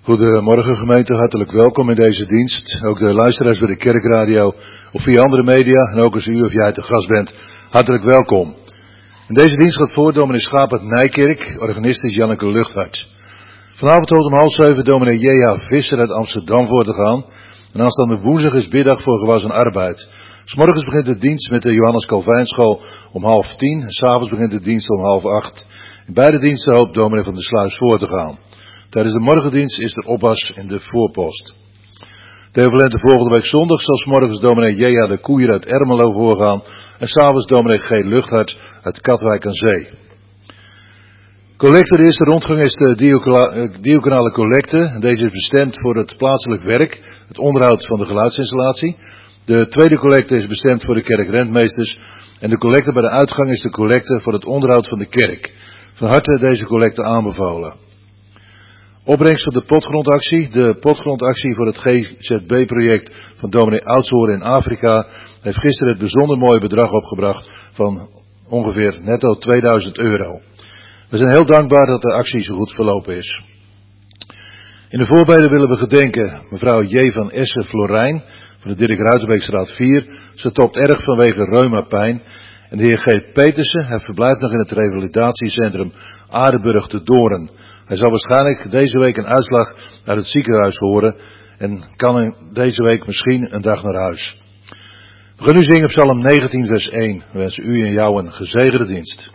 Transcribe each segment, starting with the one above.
Goedemorgen gemeente, hartelijk welkom in deze dienst. Ook de luisteraars bij de kerkradio of via andere media. En ook als u of jij te gast bent, hartelijk welkom. In deze dienst gaat voor dominee Schaap uit Nijkerk, organist is Janneke Luchthart. Vanavond hoort om 6:30 dominee J.H. Visser uit Amsterdam voor te gaan. En aanstaande woensdag is biddag voor gewas en arbeid. 's Morgens begint de dienst met de Johannes Calvijnschool om 9:30. En 's avonds begint de dienst om 7:30. In beide diensten hoopt dominee van der Sluis voor te gaan. Tijdens de morgendienst is er oppas in de voorpost. De equivalente volgende week zondag zal 's morgens dominee J.H. de Koeier uit Ermelo voorgaan. En 's avonds dominee G. Luchthart uit Katwijk aan Zee. Collecte, de eerste rondgang is de diaconale collecte. Deze is bestemd voor het plaatselijk werk, het onderhoud van de geluidsinstallatie. De tweede collecte is bestemd voor de kerkrentmeesters. En de collecte bij de uitgang is de collecte voor het onderhoud van de kerk. Van harte deze collecte aanbevolen. Opbrengst van de potgrondactie. De potgrondactie voor het GZB-project van dominee Oudshoorn in Afrika heeft gisteren het bijzonder mooie bedrag opgebracht van ongeveer netto €2000. We zijn heel dankbaar dat de actie zo goed verlopen is. In de voorbeden willen we gedenken mevrouw J. van Essen-Florijn van de Dirk Ruitenbeekstraat 4. Ze topt erg vanwege reumapijn. En de heer G. Petersen, hij verblijft nog in het revalidatiecentrum Aardenburg te Doorn. Hij zal waarschijnlijk deze week een uitslag uit het ziekenhuis horen en kan deze week misschien een dag naar huis. We gaan nu zingen Psalm 19 vers 1. We wensen u en jou een gezegende dienst.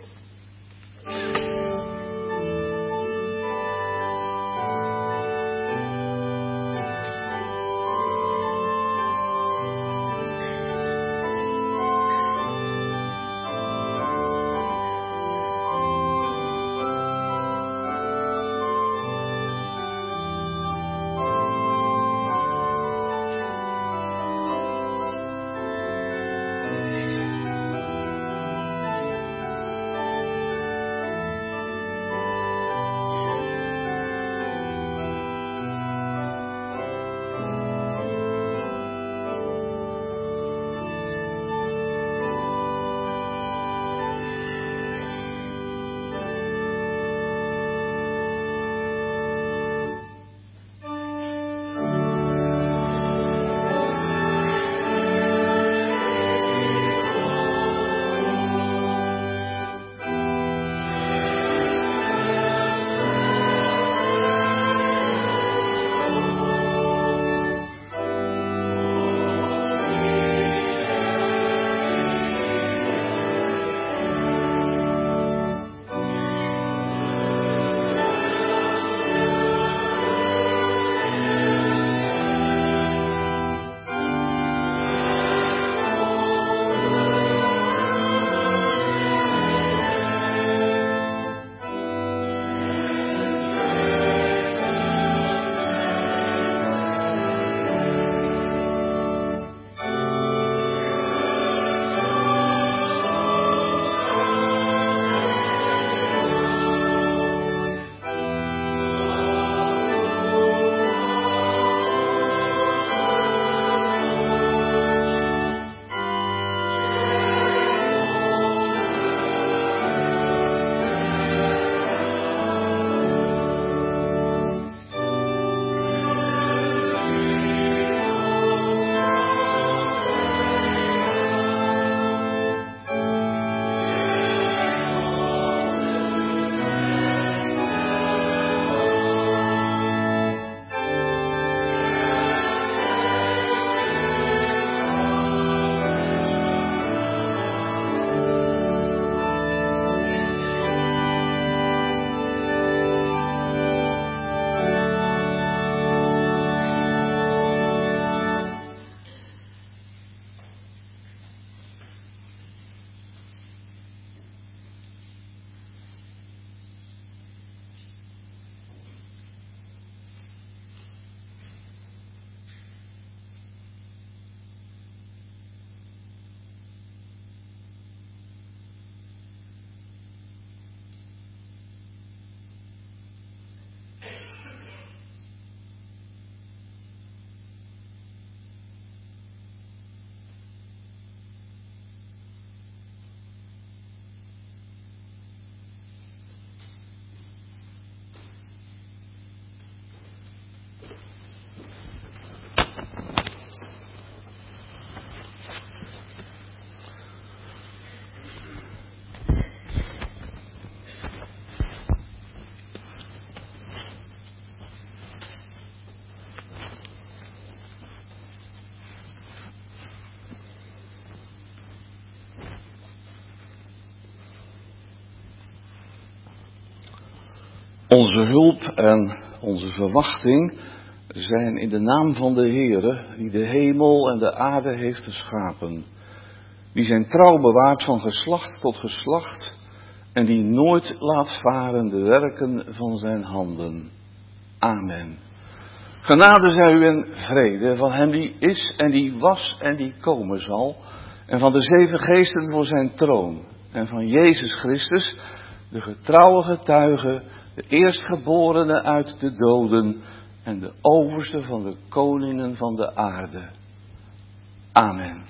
Onze hulp en onze verwachting zijn in de naam van de Heere, die de hemel en de aarde heeft geschapen. Die zijn trouw bewaart van geslacht tot geslacht en die nooit laat varen de werken van zijn handen. Amen. Genade zij u en vrede van hem die is en die was en die komen zal. En van de 7 geesten voor zijn troon. En van Jezus Christus, de getrouwe getuige, de eerstgeborene uit de doden en de overste van de koningen van de aarde. Amen.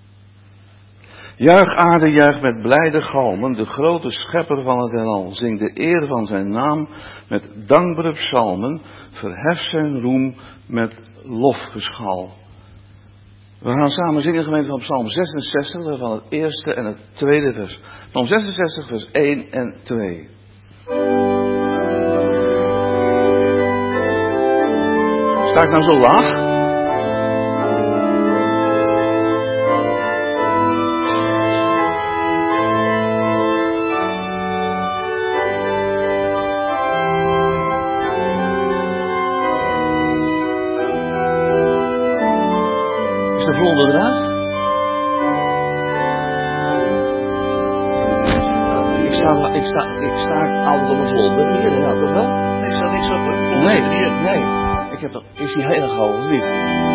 Juich aarde, juich met blijde galmen, de grote schepper van het heelal. Zing de eer van zijn naam met dankbare psalmen, verhef zijn roem met lofgeschal. We gaan samen zingen, gemeente, van Psalm 66, van het eerste en het tweede vers. Psalm 66, vers 1 en 2. Sta ik nou zo laag? Is de vlonder eruit? Ik sta altijd op een vlonder hier, ja, toch wel? Nee, er staat niks op, hè? Nee. Is die heel erg hoog, of niet?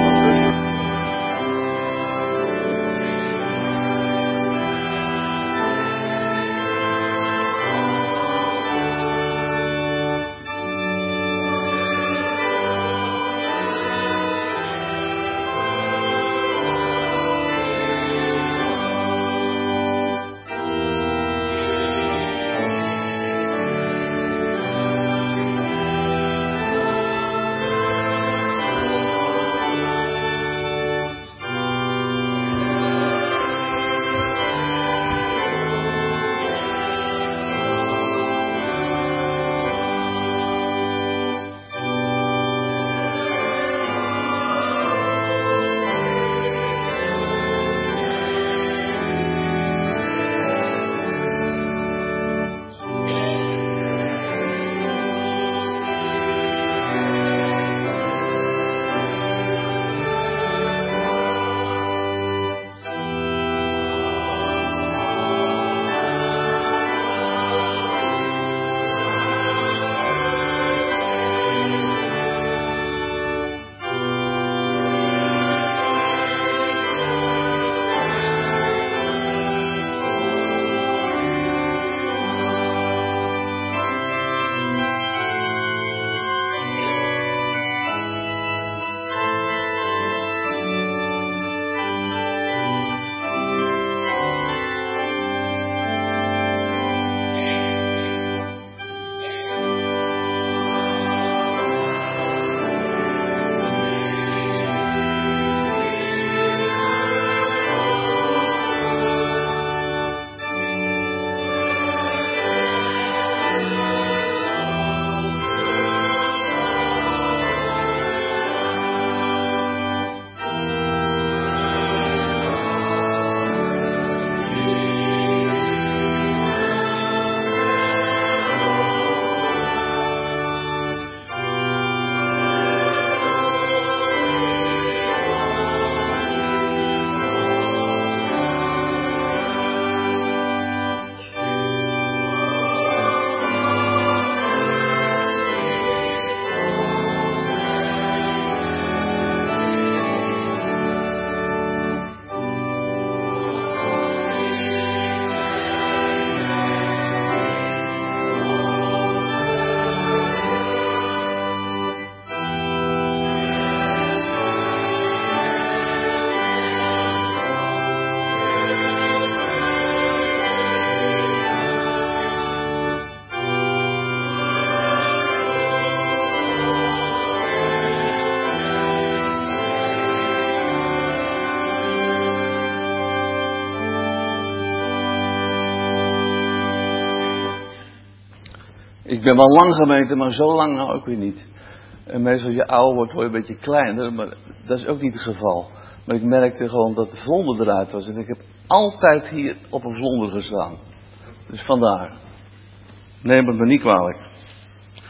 Ik ben wel lang gemeente, maar zo lang nou ook weer niet. En meestal als je ouder wordt, word je een beetje kleiner, maar dat is ook niet het geval. Maar ik merkte gewoon dat de vlonder eruit was. En ik heb altijd hier op een vlonder gestaan. Dus vandaar. Neem het me niet kwalijk.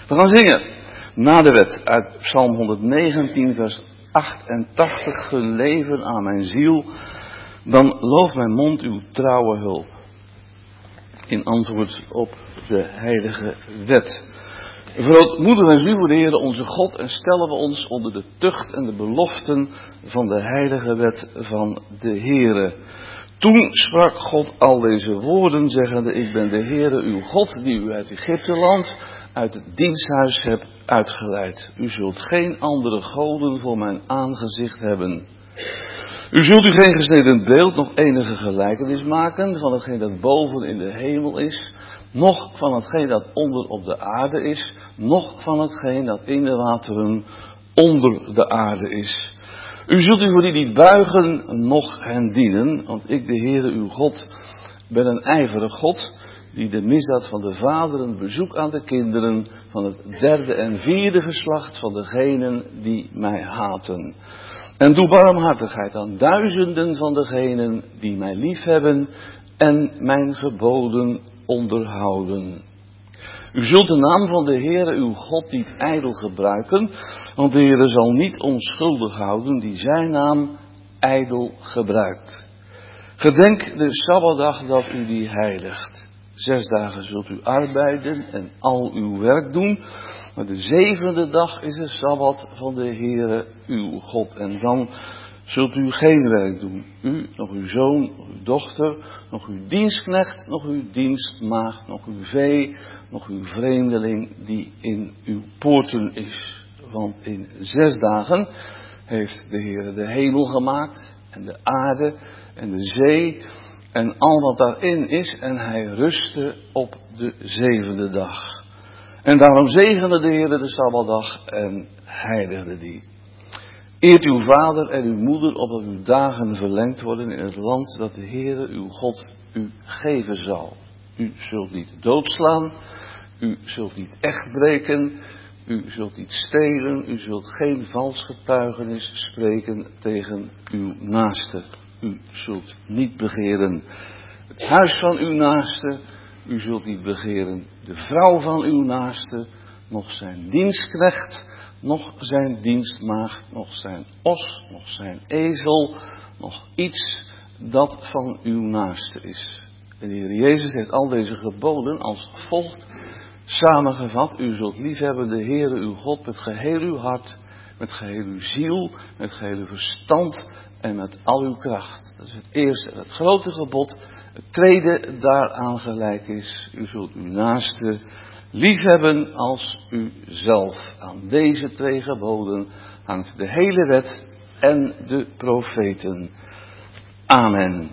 We gaan zingen na de wet uit Psalm 119 vers 88. Gun leven aan mijn ziel, dan looft mijn mond uw trouwe hulp. In antwoord op de heilige wet. Verootmoedigen wij u voor de Heere onze God en stellen we ons onder de tucht en de beloften van de heilige wet van de Heere. Toen sprak God al deze woorden, zeggende: ik ben de Heere uw God, die u uit Egypteland, uit het diensthuis hebt uitgeleid. U zult geen andere goden voor mijn aangezicht hebben. U zult u geen gesneden beeld, nog enige gelijkenis maken van hetgeen dat boven in de hemel is, noch van hetgeen dat onder op de aarde is, noch van hetgeen dat in de wateren onder de aarde is. U zult u voor die niet buigen, noch hen dienen, want ik, de Heere uw God, ben een ijverig God, die de misdaad van de vaderen bezoekt aan de kinderen van het derde en vierde geslacht van degenen die mij haten. En doe barmhartigheid aan duizenden van degenen die mij liefhebben en mijn geboden onderhouden. U zult de naam van de Heere uw God niet ijdel gebruiken, want de Heere zal niet onschuldig houden die zijn naam ijdel gebruikt. Gedenk de Sabbatdag dat u die heiligt. 6 dagen zult u arbeiden en al uw werk doen, maar de 7e dag is de Sabbat van de Heere uw God. En dan zult u geen werk doen. U, nog uw zoon, nog uw dochter, nog uw dienstknecht, nog uw dienstmaagd, nog uw vee, nog uw vreemdeling die in uw poorten is. Want in 6 dagen heeft de Heere de hemel gemaakt en de aarde en de zee en al wat daarin is, en hij rustte op de 7e dag. En daarom zegende de Heere de Sabbatdag en heiligde die. Eert uw vader en uw moeder, opdat uw dagen verlengd worden in het land dat de Heere uw God u geven zal. U zult niet doodslaan, u zult niet echt breken, u zult niet stelen, u zult geen vals getuigenis spreken tegen uw naaste. U zult niet begeren het huis van uw naaste, u zult niet begeren de vrouw van uw naaste, nog zijn dienstknecht, nog zijn dienstmaagd, nog zijn os, nog zijn ezel, nog iets dat van uw naaste is. En de Heer Jezus heeft al deze geboden als volgt samengevat: u zult liefhebben de Heere uw God met geheel uw hart, met geheel uw ziel, met geheel uw verstand en met al uw kracht. Dat is het eerste, het grote gebod. Het tweede daaraan gelijk is: u zult uw naaste liefhebben als uzelf. Aan deze 2 geboden hangt de hele wet en de profeten. Amen.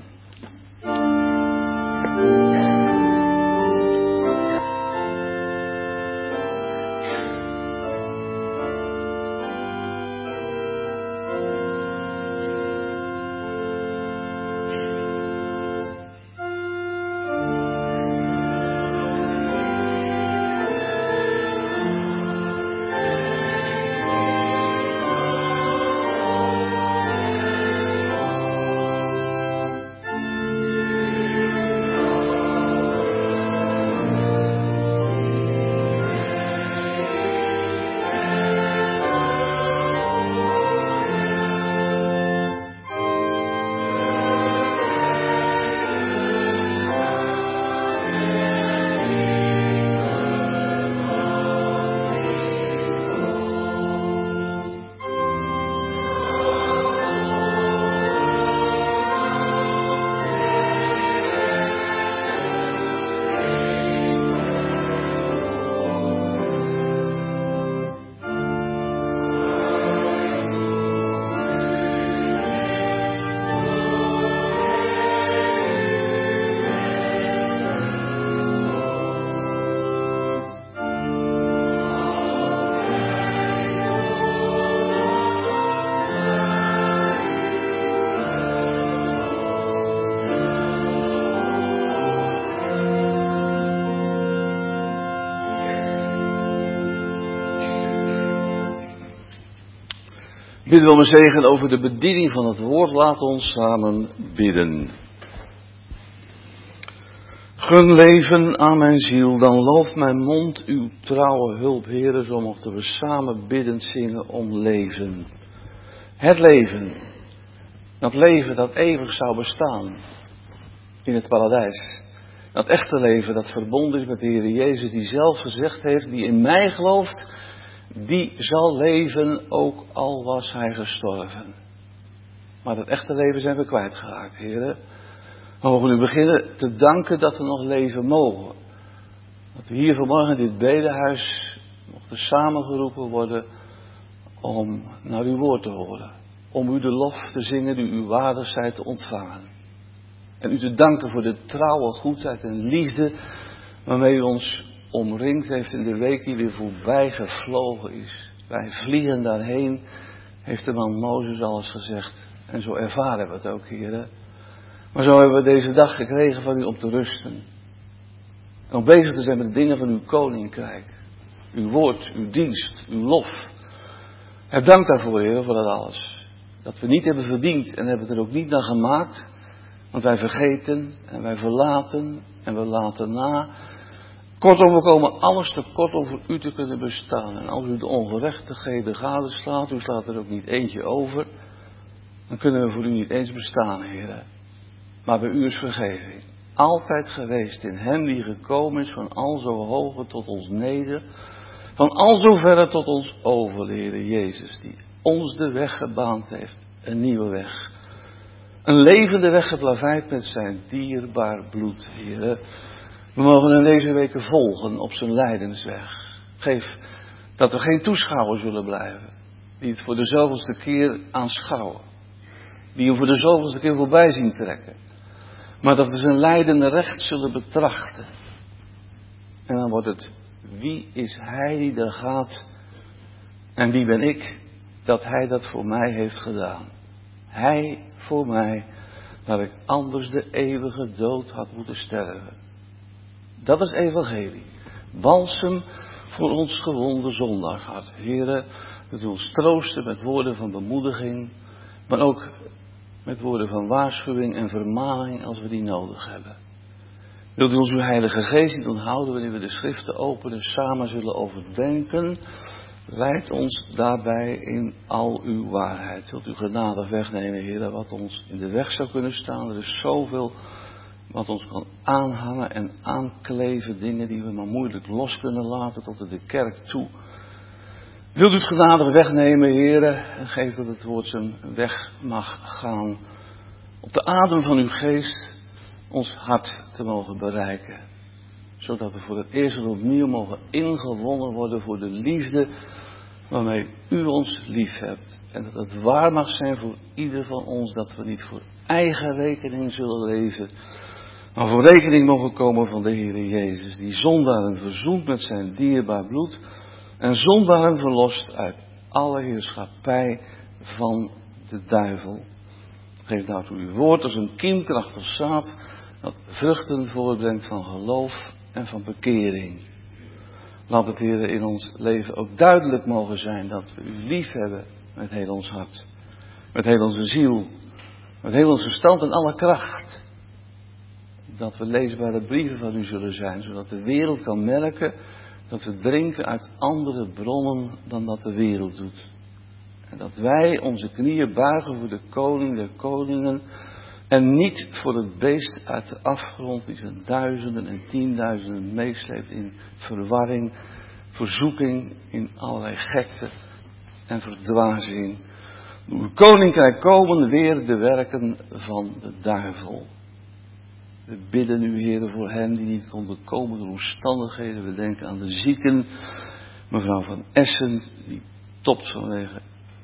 Bidden we om een zegen over de bediening van het woord. Laat ons samen bidden. Gun leven aan mijn ziel, dan looft mijn mond uw trouwe hulp, Heere, zo mochten we samen biddend zingen om leven. Het leven, dat leven dat eeuwig zou bestaan in het paradijs. Dat echte leven dat verbonden is met de Heer Jezus, die zelf gezegd heeft, die in mij gelooft, die zal leven, ook al was hij gestorven. Maar dat echte leven zijn we kwijtgeraakt, Heere. We mogen nu beginnen te danken dat we nog leven mogen. Dat we hier vanmorgen in dit bedehuis mochten samengeroepen worden om naar uw woord te horen. Om u de lof te zingen die u waardig zijt te ontvangen. En u te danken voor de trouwe goedheid en liefde waarmee u ons omringd heeft in de week die weer voorbij gevlogen is. Wij vliegen daarheen, heeft de man Mozes alles gezegd. En zo ervaren we het ook, Heer. Maar zo hebben we deze dag gekregen van u om te rusten. En om bezig te zijn met de dingen van uw koninkrijk. Uw woord, uw dienst, uw lof. Heb dank daarvoor, Heer, voor dat alles. Dat we niet hebben verdiend en hebben er ook niet naar gemaakt. Want wij vergeten en wij verlaten en we laten na. Kortom, we komen alles tekort om voor u te kunnen bestaan. En als u de ongerechtigheden gadeslaat, u slaat er ook niet eentje over, dan kunnen we voor u niet eens bestaan, Heer. Maar bij u is vergeving. Altijd geweest in hem die gekomen is van al zo hoger tot ons neder. Van al zo verre tot ons over, de Heer Jezus. Die ons de weg gebaand heeft. Een nieuwe weg. Een levende weg geplaveid met zijn dierbaar bloed, Heer. We mogen in deze weken volgen op zijn lijdensweg. Geef dat we geen toeschouwer zullen blijven. Die het voor de zoveelste keer aanschouwen. Die hem voor de zoveelste keer voorbij zien trekken. Maar dat we zijn lijdende recht zullen betrachten. En dan wordt het, wie is hij die daar gaat? En wie ben ik dat hij dat voor mij heeft gedaan? Hij voor mij, dat ik anders de eeuwige dood had moeten sterven. Dat is evangelie. Balsem voor ons gewonde zondagshart. Here, dat u ons troosten met woorden van bemoediging, maar ook met woorden van waarschuwing en vermaning als we die nodig hebben. Wilt u ons uw Heilige Geest niet onthouden wanneer we de schriften openen, samen zullen overdenken? Leid ons daarbij in al uw waarheid. Wilt u genadig wegnemen, Heer, wat ons in de weg zou kunnen staan. Er is zoveel wat ons kan aanhangen en aankleven. Dingen die we maar moeilijk los kunnen laten tot in de kerk toe. Wilt u het genadig wegnemen, Heer, en geef dat het woord zijn weg mag gaan. Op de adem van uw geest ons hart te mogen bereiken. Zodat we voor het eerst en opnieuw mogen ingewonnen worden voor de liefde waarmee u ons lief hebt. En dat het waar mag zijn voor ieder van ons dat we niet voor eigen rekening zullen leven. Maar voor rekening mogen komen van de Heer Jezus. Die zondaren verzoent met zijn dierbaar bloed. En zondaren verlost uit alle heerschappij van de duivel. Geef nou toe uw woord als een kiemkrachtig zaad dat vruchten voortbrengt van geloof en van bekering. Laat het, Heer, in ons leven ook duidelijk mogen zijn dat we u lief hebben met heel ons hart. Met heel onze ziel. Met heel ons verstand en alle kracht. Dat we leesbare brieven van u zullen zijn, zodat de wereld kan merken dat we drinken uit andere bronnen dan dat de wereld doet. En dat wij onze knieën buigen voor de koning der koningen en niet voor het beest uit de afgrond die zijn duizenden en tienduizenden meesleept in verwarring, verzoeking, in allerlei gekte en verdwazing. Door uw koninkrijk komen weer de werken van de duivel. We bidden u, Heer, voor hen die niet konden komen door omstandigheden. We denken aan de zieken. Mevrouw van Essen, die topt vanwege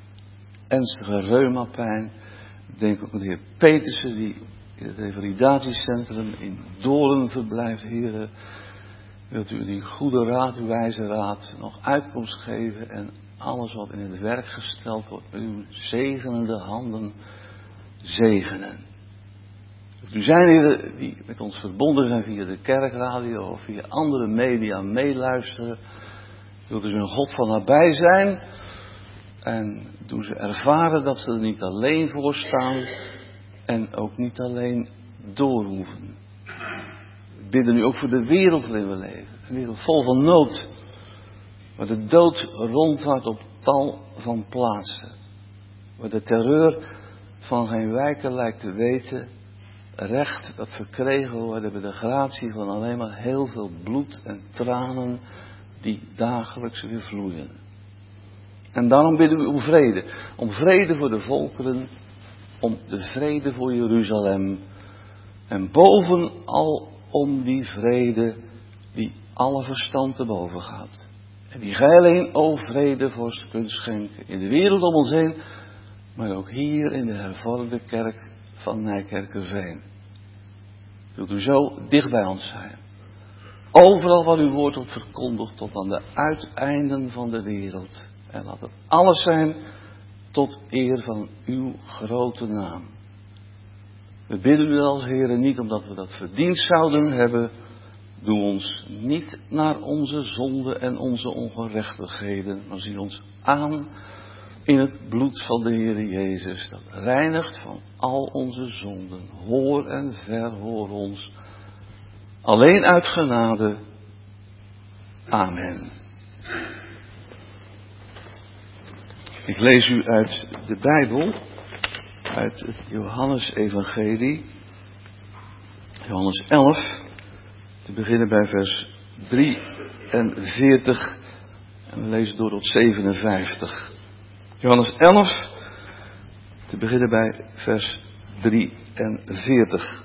ernstige reumapijn. Ik denk ook aan de heer Petersen, die in het revalidatiecentrum in Doorn verblijft. Heer, wilt u die goede raad, uw wijze raad, nog uitkomst geven en alles wat in het werk gesteld wordt, met uw zegenende handen zegenen. U zijn er die met ons verbonden zijn via de kerkradio of via andere media meeluisteren. Wilt u een God van nabij zijn. En doe ze ervaren dat ze er niet alleen voor staan. En ook niet alleen door hoeven. bidden nu ook voor de wereld waarin we leven. Een wereld vol van nood. Waar de dood rondwaart op tal van plaatsen. Waar de terreur van geen wijken lijkt te weten. Recht dat verkregen worden bij de gratie van alleen maar heel veel bloed en tranen die dagelijks weer vloeien. En daarom bidden we om vrede. Om vrede voor de volkeren. Om de vrede voor Jeruzalem. En bovenal om die vrede die alle verstand te boven gaat. En die gij alleen, o vrede, vorst, kunt schenken. In de wereld om ons heen. Maar ook hier in de hervormde kerk van Nijkerkerveen. Wilt u zo dicht bij ons zijn. Overal waar uw woord wordt verkondigd tot aan de uiteinden van de wereld. En laat het alles zijn tot eer van uw grote naam. We bidden u als Heere niet omdat we dat verdiend zouden hebben. Doe ons niet naar onze zonden en onze ongerechtigheden. Maar zie ons aan in het bloed van de Heere Jezus. Dat reinigt van al onze zonden. Hoor en verhoor ons. Alleen uit genade. Amen. Ik lees u uit de Bijbel. Uit het Johannes-evangelie. Johannes 11. Te beginnen bij vers 43. En we lezen door tot 57. Johannes 11. Te beginnen bij vers 43.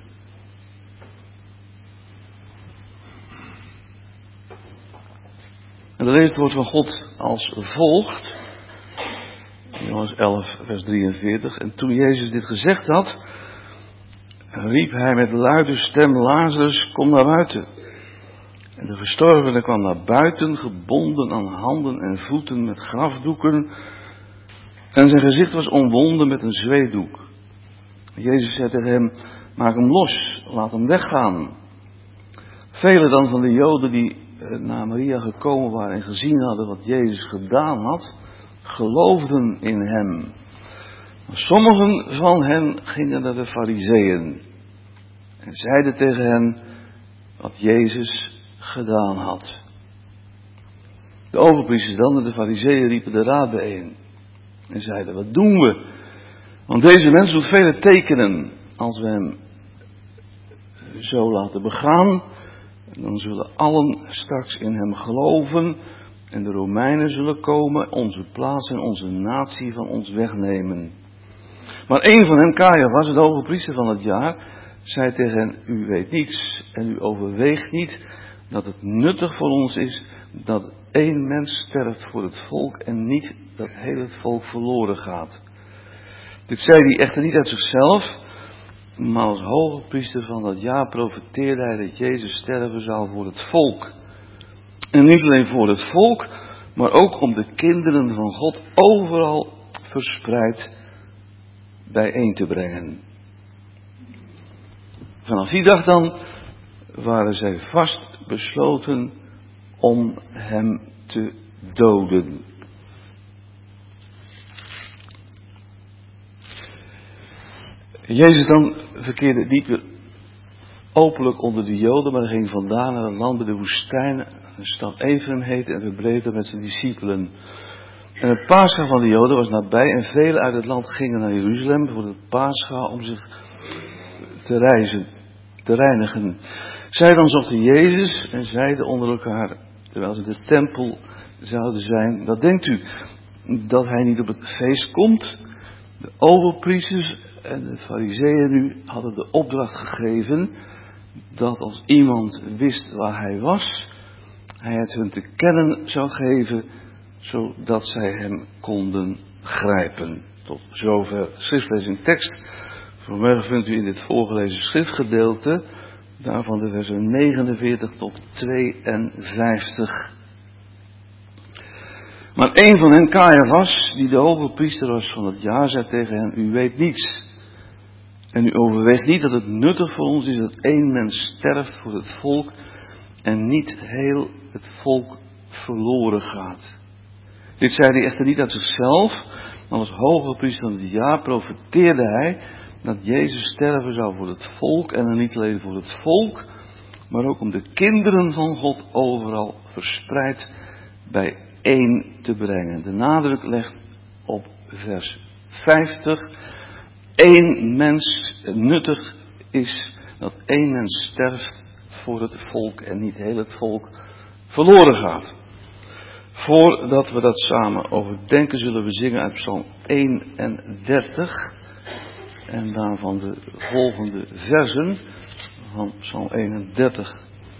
En dan leest het woord van God als volgt. Johannes 11, vers 43. En toen Jezus dit gezegd had, riep hij met luide stem: Lazarus, kom naar buiten. En de gestorvene kwam naar buiten, gebonden aan handen en voeten met grafdoeken. En zijn gezicht was omwonden met een zweetdoek. Jezus zei tegen hem: maak hem los, laat hem weggaan. Velen dan van de Joden die naar Maria gekomen waren en gezien hadden wat Jezus gedaan had, geloofden in hem. Maar sommigen van hen gingen naar de Farizeeën en zeiden tegen hen wat Jezus gedaan had. De overpriesters dan en de Farizeeën riepen de raad bijeen en zeiden: wat doen we? Want deze mens doet vele tekenen. Als we hem zo laten begaan, dan zullen allen straks in hem geloven. En de Romeinen zullen komen, onze plaats en onze natie van ons wegnemen. Maar een van hen, Caiaphas, de hoge priester van het jaar, zei tegen hen: u weet niets en u overweegt niet dat het nuttig voor ons is dat één mens sterft voor het volk en niet dat heel het volk verloren gaat. Dit zei hij echter niet uit zichzelf, maar als hoge priester van dat jaar profeteerde hij dat Jezus sterven zou voor het volk. En niet alleen voor het volk, maar ook om de kinderen van God overal verspreid bijeen te brengen. Vanaf die dag dan waren zij vast besloten om hem te doden. Jezus dan verkeerde niet meer openlijk onder de Joden, maar hij ging vandaan naar een land bij de woestijn, een stad Ephraim heette, en verbleef daar met zijn discipelen. En het Pascha van de Joden was nabij en velen uit het land gingen naar Jeruzalem voor het Pascha om zich te reinigen. Zij dan zochten Jezus en zeiden onder elkaar, terwijl ze in de tempel zouden zijn: wat denkt u, dat hij niet op het feest komt? De overpriesters en de Farizeeën nu hadden de opdracht gegeven dat als iemand wist waar hij was, hij het hun te kennen zou geven, zodat zij hem konden grijpen. Tot zover schriftlezing tekst. Vanmorgen vindt u in dit voorgelezen schriftgedeelte daarvan de versen 49 tot 52. Maar een van hen, Caiaphas, die de hoge priester was van het jaar, zei tegen hen: u weet niets. En u overweegt niet dat het nuttig voor ons is dat één mens sterft voor het volk en niet heel het volk verloren gaat. Dit zei hij echter niet uit zichzelf, maar als hoge priester van het jaar profeteerde hij dat Jezus sterven zou voor het volk en dan niet alleen voor het volk, maar ook om de kinderen van God overal verspreid bijeen te brengen. De nadruk legt op vers 50. Eén mens nuttig is dat één mens sterft voor het volk en niet heel het volk verloren gaat. Voordat we dat samen overdenken, zullen we zingen uit Psalm 31 en daarvan de volgende versen van Psalm 31.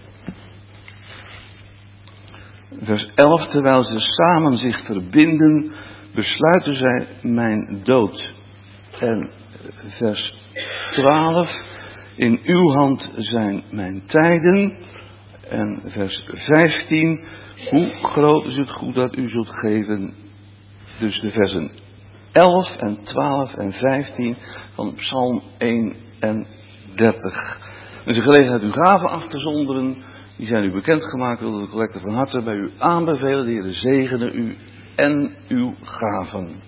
Vers 11, terwijl ze samen zich verbinden, besluiten zij mijn dood. En vers 12, in uw hand zijn mijn tijden. En vers 15, hoe groot is het goed dat u zult geven. Dus de versen 11 en 12 en 15 van Psalm 31. Het is een gelegenheid uw gaven af te zonderen. Die zijn u bekendgemaakt. Willen de collecte van harte bij u aanbevelen. De Heer zegene u en uw gaven.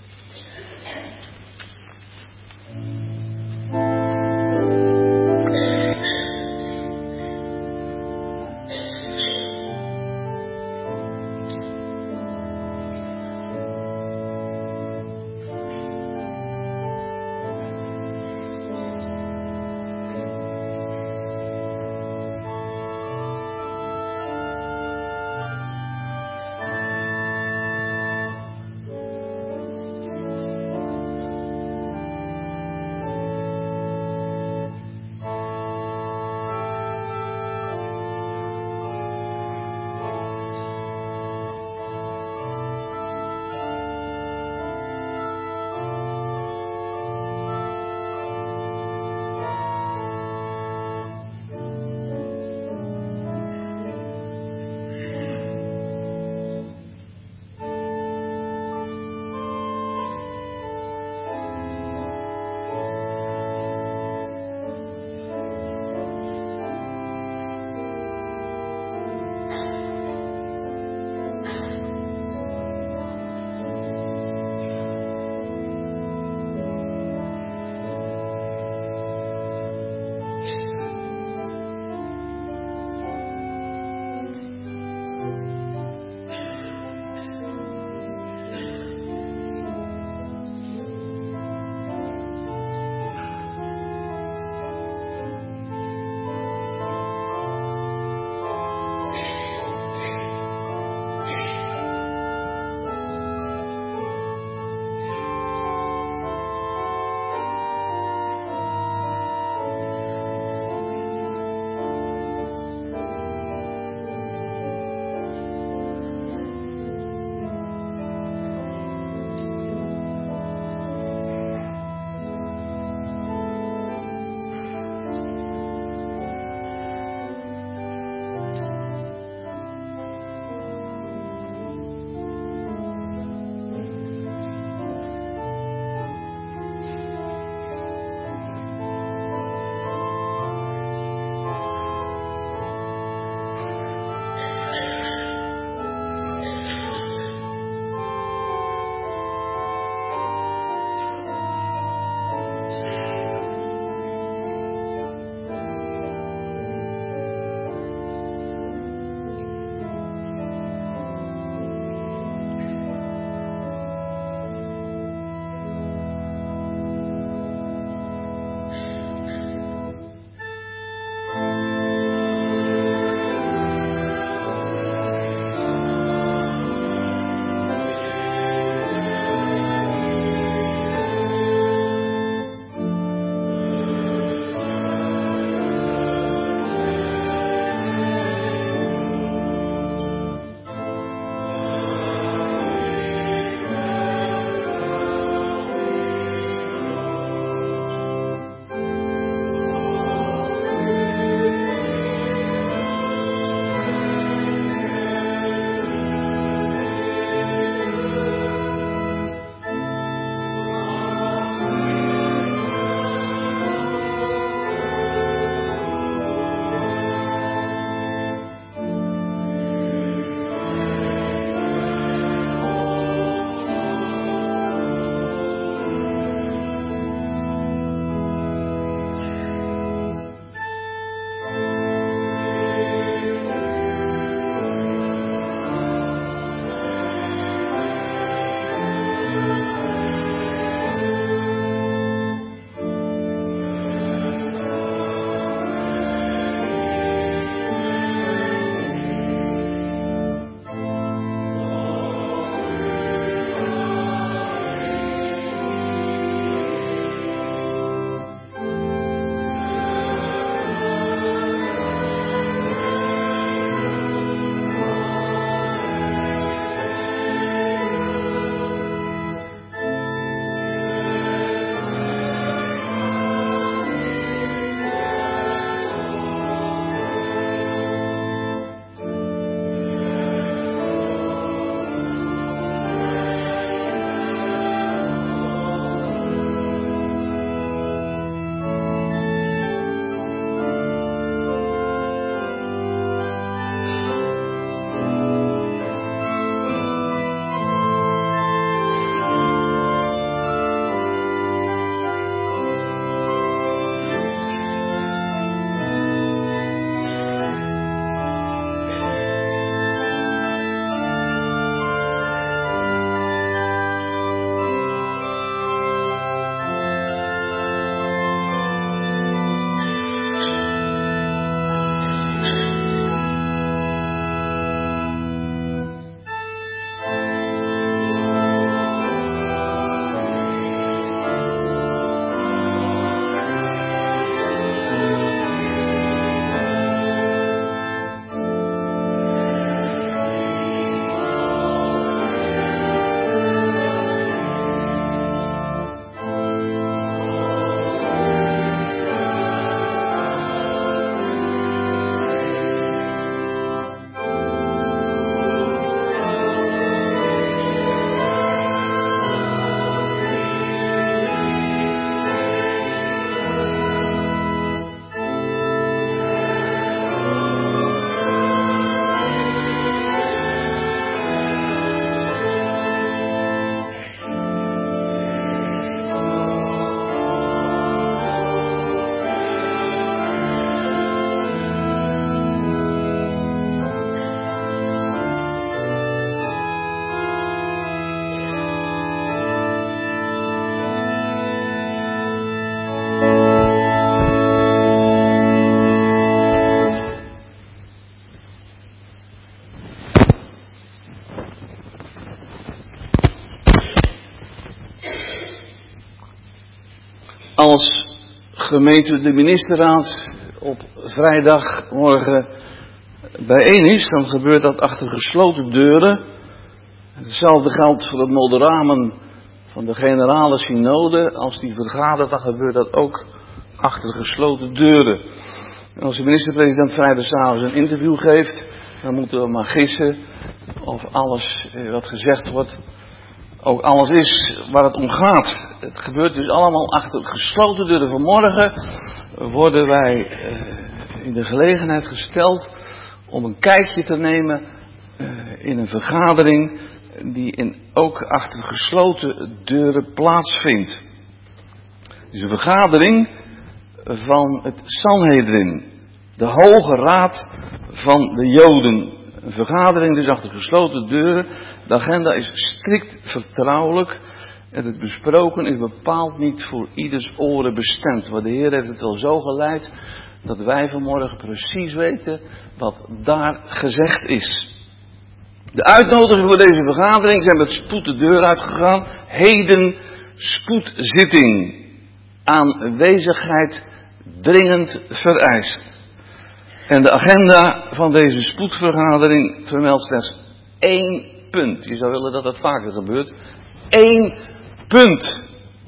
gemeente de ministerraad op vrijdagmorgen bijeen is, dan gebeurt dat achter gesloten deuren. Hetzelfde geldt voor het moderamen van de generale synode. Als die vergadert, dan gebeurt dat ook achter gesloten deuren. En als de minister-president vrijdagavond een interview geeft, dan moeten we maar gissen of alles wat gezegd wordt ook alles is waar het om gaat. Het gebeurt dus allemaal achter gesloten deuren. Vanmorgen worden wij in de gelegenheid gesteld om een kijkje te nemen in een vergadering die ook achter gesloten deuren plaatsvindt. Het is een vergadering van het Sanhedrin, de Hoge Raad van de Joden. Een vergadering dus achter gesloten deuren. De agenda is strikt vertrouwelijk en het besproken is bepaald niet voor ieders oren bestemd. Maar de Heer heeft het wel zo geleid dat wij vanmorgen precies weten wat daar gezegd is. De uitnodigingen voor deze vergadering zijn met spoed de deur uitgegaan. Heden spoedzitting. Aanwezigheid dringend vereist. En de agenda van deze spoedvergadering vermeldt slechts 1 punt. Je zou willen dat dat vaker gebeurt. 1 punt.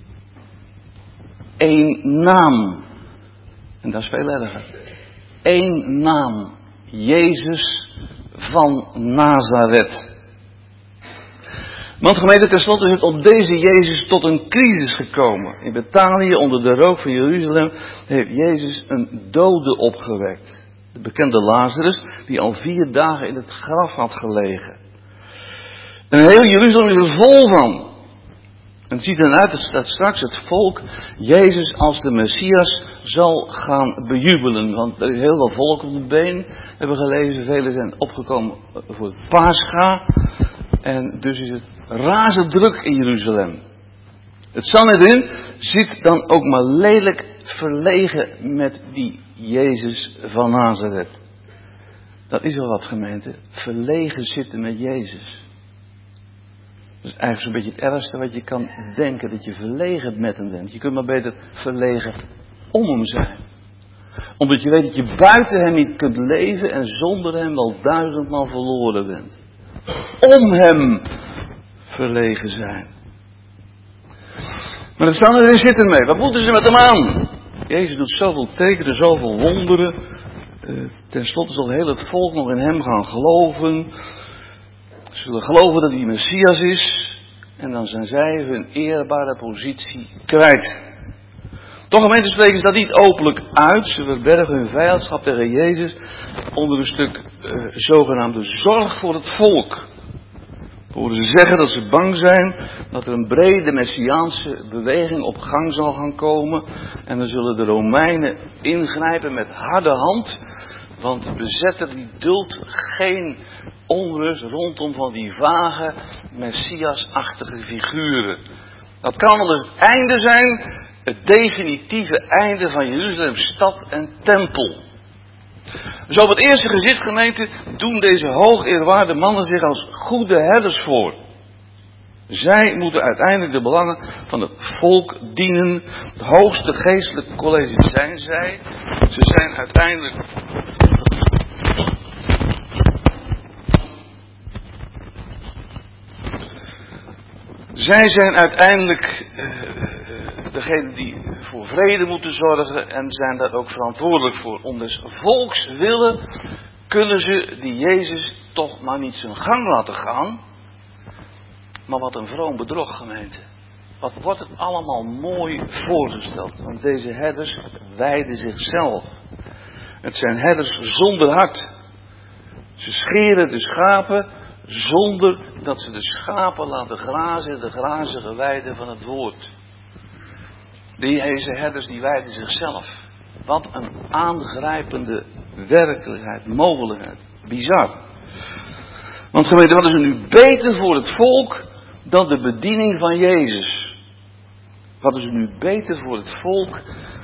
1 naam. En dat is veel erger. 1 naam. Jezus van Nazareth. Want gemeente, tenslotte is het op deze Jezus tot een crisis gekomen. In Betanië, onder de rook van Jeruzalem, heeft Jezus een dode opgewekt. De bekende Lazarus, die al 4 dagen in het graf had gelegen. En heel Jeruzalem is er vol van. En het ziet eruit dat straks het volk Jezus als de Messias zal gaan bejubelen. Want er is heel veel volk op de been, hebben we gelezen. Velen zijn opgekomen voor het Pascha. En dus is het razend druk in Jeruzalem. Het Sanhedrin zit dan ook maar lelijk verlegen met die Jezus van Nazareth. Dat is wel wat, gemeente. Verlegen zitten met Jezus. Dat is eigenlijk zo'n beetje het ergste wat je kan denken. Dat je verlegen met hem bent. Je kunt maar beter verlegen om hem zijn. Omdat je weet dat je buiten hem niet kunt leven en zonder hem wel 1000-maal verloren bent. Om hem verlegen zijn. Maar het Sanhedrin zit ermee. Wat moeten ze met hem aan? Jezus doet zoveel tekenen, zoveel wonderen. Ten slotte zal heel het volk nog in hem gaan geloven. Ze zullen geloven dat hij Messias is. En dan zijn zij hun eerbare positie kwijt. Toch gemeente spreken ze dat niet openlijk uit. Ze verbergen hun vijandschap tegen Jezus onder een stuk zogenaamde zorg voor het volk. We horen ze zeggen dat ze bang zijn dat er een brede messiaanse beweging op gang zal gaan komen. En dan zullen de Romeinen ingrijpen met harde hand. Want de bezetter die duldt geen onrust rondom van die vage messiasachtige figuren. Dat kan wel eens het einde zijn, het definitieve einde van Jeruzalem stad en tempel. Zo op het eerste gezicht, gemeente, doen deze hoogeerwaarde mannen zich als goede herders voor. Zij moeten uiteindelijk de belangen van het volk dienen. Het hoogste geestelijke college zijn zij. Ze zijn uiteindelijk degene die voor vrede moeten zorgen en zijn daar ook verantwoordelijk voor. Om des volks willen kunnen ze die Jezus toch maar niet zijn gang laten gaan. Maar wat een vroom bedrog, gemeente. Wat wordt het allemaal mooi voorgesteld. Want deze herders wijden zichzelf. Het zijn herders zonder hart. Ze scheren de schapen zonder dat ze de schapen laten grazen, de grazige weiden van het woord. Deze herders die wijden zichzelf. Wat een aangrijpende werkelijkheid, mogelijkheid. Bizar. Want gemeente, wat is er nu beter voor het volk dan de bediening van Jezus? Wat is er nu beter voor het volk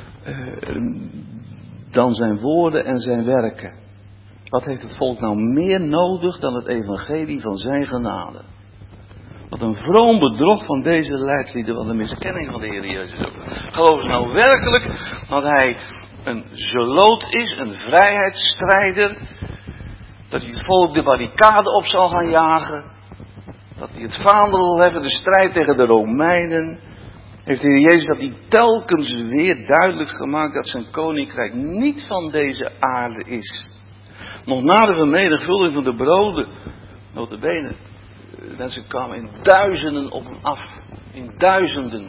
dan zijn woorden en zijn werken? Wat heeft het volk nou meer nodig dan het evangelie van zijn genade? Wat een vroom bedrog van deze leidslieden, wat een miskenning van de Heer Jezus ook. Geloven ze nou werkelijk dat hij een zeloot is, een vrijheidsstrijder, dat hij het volk de barricade op zal gaan jagen, dat hij het vaandel wil hebben, de strijd tegen de Romeinen? Heeft de Heer Jezus dat hij telkens weer duidelijk gemaakt dat zijn koninkrijk niet van deze aarde is. Nog na de vermenigvuldiging van de broden, nota bene, mensen kwamen in duizenden op hem af. In duizenden.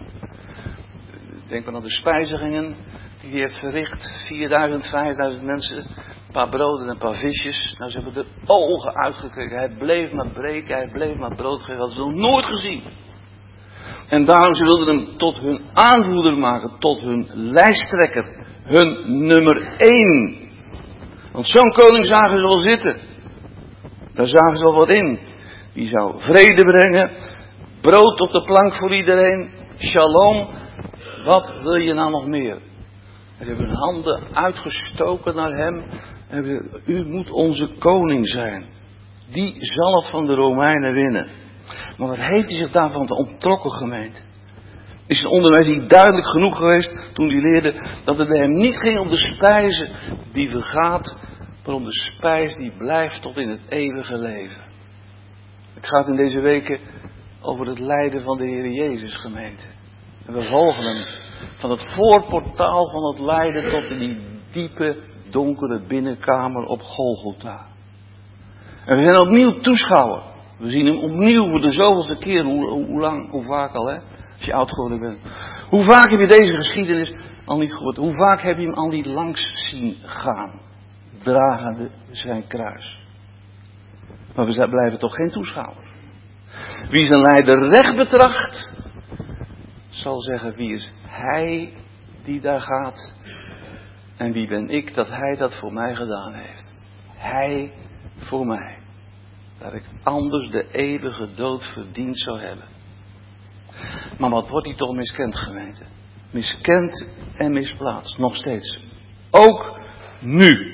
Denk maar aan de spijzigingen die hij heeft verricht. 4000, 5000 mensen. Een paar broden en een paar visjes. Nou, ze hebben de ogen uitgekeken. Hij bleef maar breken, hij bleef maar brood geven. Dat hadden ze nog nooit gezien. En daarom ze wilden hem tot hun aanvoerder maken. Tot hun lijsttrekker. Hun nummer 1. Want zo'n koning zagen ze wel zitten. Daar zagen ze wel wat in. Die zou vrede brengen. Brood op de plank voor iedereen. Shalom. Wat wil je nou nog meer? En ze hebben hun handen uitgestoken naar hem. En zeggen, u moet onze koning zijn. Die zal het van de Romeinen winnen. Maar wat heeft hij zich daarvan onttrokken, gemeente? Is zijn onderwijs niet duidelijk genoeg geweest toen hij leerde dat het bij hem niet ging om de spijze die vergaat, maar om de spijs die blijft tot in het eeuwige leven. Het gaat in deze weken over het lijden van de Heer Jezus, gemeente. En we volgen hem van het voorportaal van het lijden tot in die diepe, donkere binnenkamer op Golgotha. En we zijn opnieuw toeschouwer. We zien hem opnieuw voor de zoveelste keer. Hoe lang, hoe vaak al, hè? Als je oud geworden bent. Hoe vaak heb je deze geschiedenis al niet gehoord? Hoe vaak heb je hem al niet langs zien gaan? Dragende zijn kruis. Maar we blijven toch geen toeschouwer. Wie zijn lijden recht betracht, zal zeggen, wie is hij die daar gaat? En wie ben ik dat hij dat voor mij gedaan heeft? Hij voor mij. Dat ik anders de eeuwige dood verdiend zou hebben. Maar wat wordt hij toch miskend, gemeente? Miskend en misplaatst, nog steeds. Ook nu.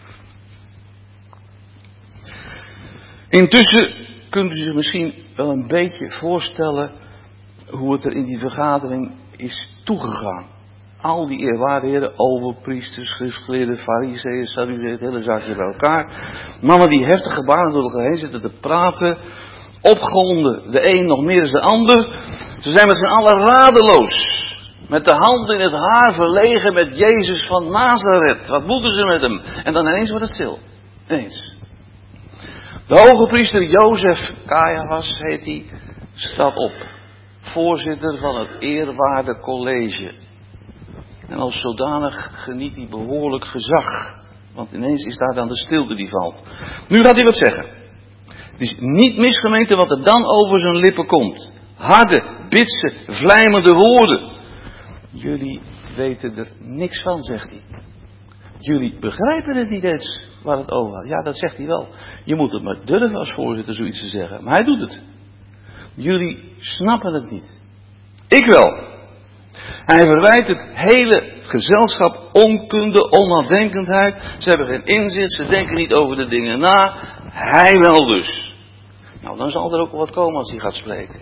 Intussen kunt u zich misschien wel een beetje voorstellen hoe het er in die vergadering is toegegaan. Al die eerwaarde heren, overpriesters, schriftgeleerden, farizeeën, sadduceeën, het hele zaakje bij elkaar. Mannen die heftig gebaren door elkaar heen zitten te praten. Opgewonden, de een nog meer dan de ander. Ze zijn met z'n allen radeloos. Met de hand in het haar verlegen met Jezus van Nazareth. Wat moeten ze met hem? En dan ineens wordt het stil. Ineens. De hoge priester Jozef, Caiaphas heet hij, staat op. Voorzitter van het eerwaarde college. En als zodanig geniet hij behoorlijk gezag. Want ineens is daar dan de stilte die valt. Nu gaat hij wat zeggen. Het is niet mis, gemeente, wat er dan over zijn lippen komt. Harde, bitse, vlijmende woorden. Jullie weten er niks van, zegt hij. Jullie begrijpen het niet eens waar het over gaat. Ja, dat zegt hij wel. Je moet het maar durven als voorzitter zoiets te zeggen. Maar hij doet het. Jullie snappen het niet. Ik wel. Hij verwijt het hele gezelschap onkunde, onnadenkendheid. Ze hebben geen inzicht, ze denken niet over de dingen na. Hij wel dus. Nou, dan zal er ook wel wat komen als hij gaat spreken.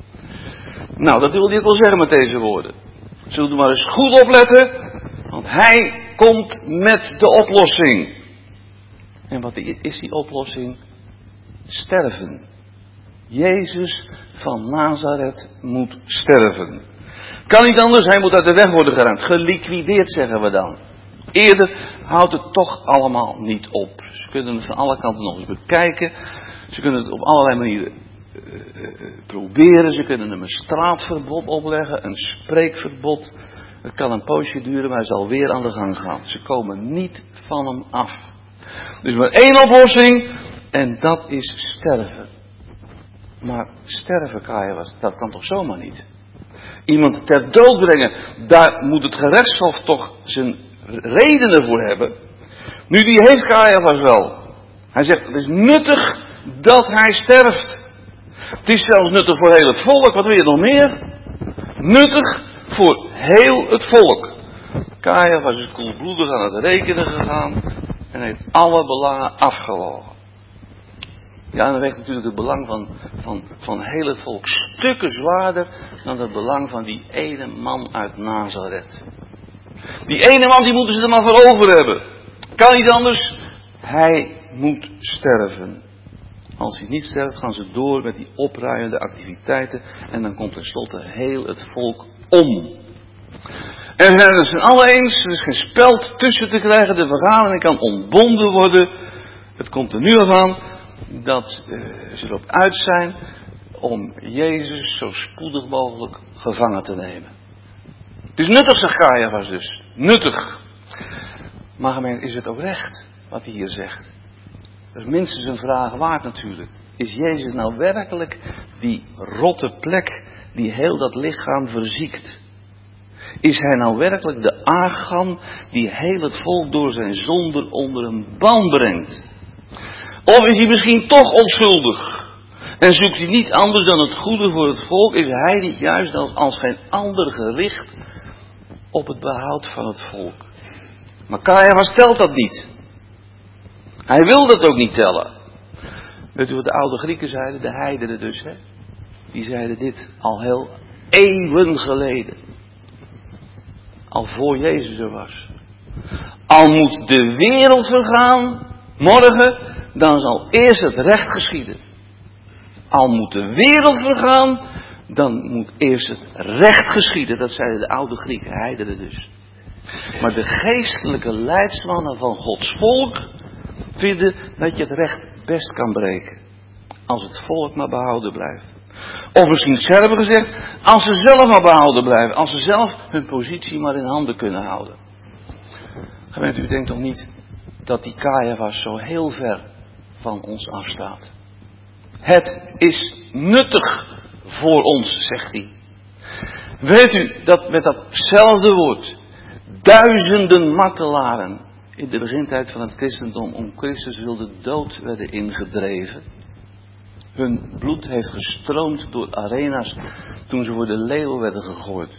Nou, dat wil hij ook wel zeggen met deze woorden. Zullen we maar eens goed opletten, want hij komt met de oplossing. En wat is die oplossing? Sterven. Jezus van Nazareth moet sterven. Kan niet anders, hij moet uit de weg worden geruimd. Geliquideerd, zeggen we dan. Eerder houdt het toch allemaal niet op. Ze kunnen het van alle kanten nog eens bekijken. Ze kunnen het op allerlei manieren proberen. Ze kunnen hem een straatverbod opleggen, een spreekverbod. Het kan een poosje duren, maar hij zal weer aan de gang gaan. Ze komen niet van hem af. Dus maar één oplossing, en dat is sterven. Maar sterven, Caiaphas, dat kan toch zomaar niet? Iemand ter dood brengen, daar moet het gerechtshof toch zijn redenen voor hebben. Nu, die heeft Caiaphas wel. Hij zegt, het is nuttig dat hij sterft. Het is zelfs nuttig voor heel het volk, wat wil je nog meer? Nuttig voor heel het volk. Caiaphas is koelbloedig aan het rekenen gegaan en heeft alle belangen afgewogen. Ja, dan weegt natuurlijk het belang van heel het volk stukken zwaarder dan het belang van die ene man uit Nazareth. Die ene man, die moeten ze er maar voor over hebben. Kan niet anders. Hij moet sterven. Als hij niet sterft, gaan ze door met die opruiende activiteiten. En dan komt tenslotte heel het volk om. En ze zijn het z'n allen eens. Er is geen speld tussen te krijgen. De vergadering kan ontbonden worden. Het komt er nu af aan dat ze erop uit zijn om Jezus zo spoedig mogelijk gevangen te nemen. Het is nuttig, zegt Caiaphas dus. Nuttig. Maar gemeente, is het ook recht wat hij hier zegt? Dat is minstens een vraag waard natuurlijk. Is Jezus nou werkelijk die rotte plek die heel dat lichaam verziekt? Is hij nou werkelijk de Achan die heel het volk door zijn zonde onder een ban brengt? Of is hij misschien toch onschuldig? En zoekt hij niet anders dan het goede voor het volk? Is hij niet juist als geen ander gericht op het behoud van het volk? Maar Caiaphas telt dat niet. Hij wil dat ook niet tellen. Weet u wat de oude Grieken zeiden? De heidenen dus, hè? Die zeiden dit al heel eeuwen geleden. Al voor Jezus er was. Al moet de wereld vergaan, morgen, dan zal eerst het recht geschieden. Al moet de wereld vergaan, dan moet eerst het recht geschieden. Dat zeiden de oude Grieken, heidenen dus. Maar de geestelijke leidsmannen van Gods volk vinden dat je het recht best kan breken. Als het volk maar behouden blijft. Of misschien scherper gezegd, als ze zelf maar behouden blijven. Als ze zelf hun positie maar in handen kunnen houden. Gemeente, u denkt toch niet dat die Caiaphas zo heel ver van ons afstaat. Het is nuttig voor ons, zegt hij. Weet u dat met datzelfde woord duizenden martelaren in de begintijd van het christendom om Christus wilde dood werden ingedreven? Hun bloed heeft gestroomd door arena's toen ze voor de leeuwen werden gegooid.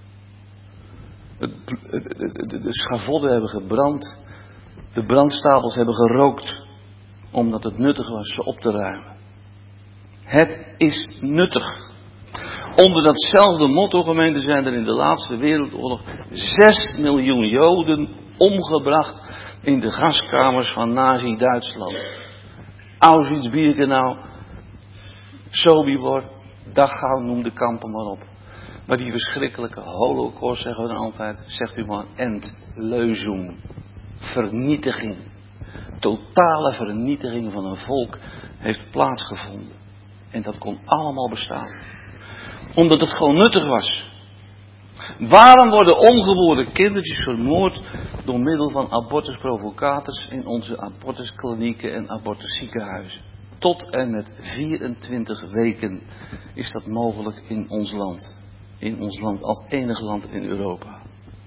De schavotten hebben gebrand. De brandstapels hebben gerookt. Omdat het nuttig was ze op te ruimen. Het is nuttig. Onder datzelfde motto, gemeente, zijn er in de laatste wereldoorlog 6 miljoen Joden omgebracht in de gaskamers van Nazi-Duitsland. Auschwitz-Birkenau, Sobibor, Dachau, noem de kampen maar op. Maar die verschrikkelijke holocaust, zeggen we dan altijd, zegt u maar, Endlösung. Vernietiging. Totale vernietiging van een volk heeft plaatsgevonden. En dat kon allemaal bestaan. Omdat het gewoon nuttig was. Waarom worden ongeboren kindertjes vermoord door middel van abortusprovocators in onze abortusklinieken en abortusziekenhuizen? Tot en met 24 weken is dat mogelijk in ons land. In ons land als enig land in Europa.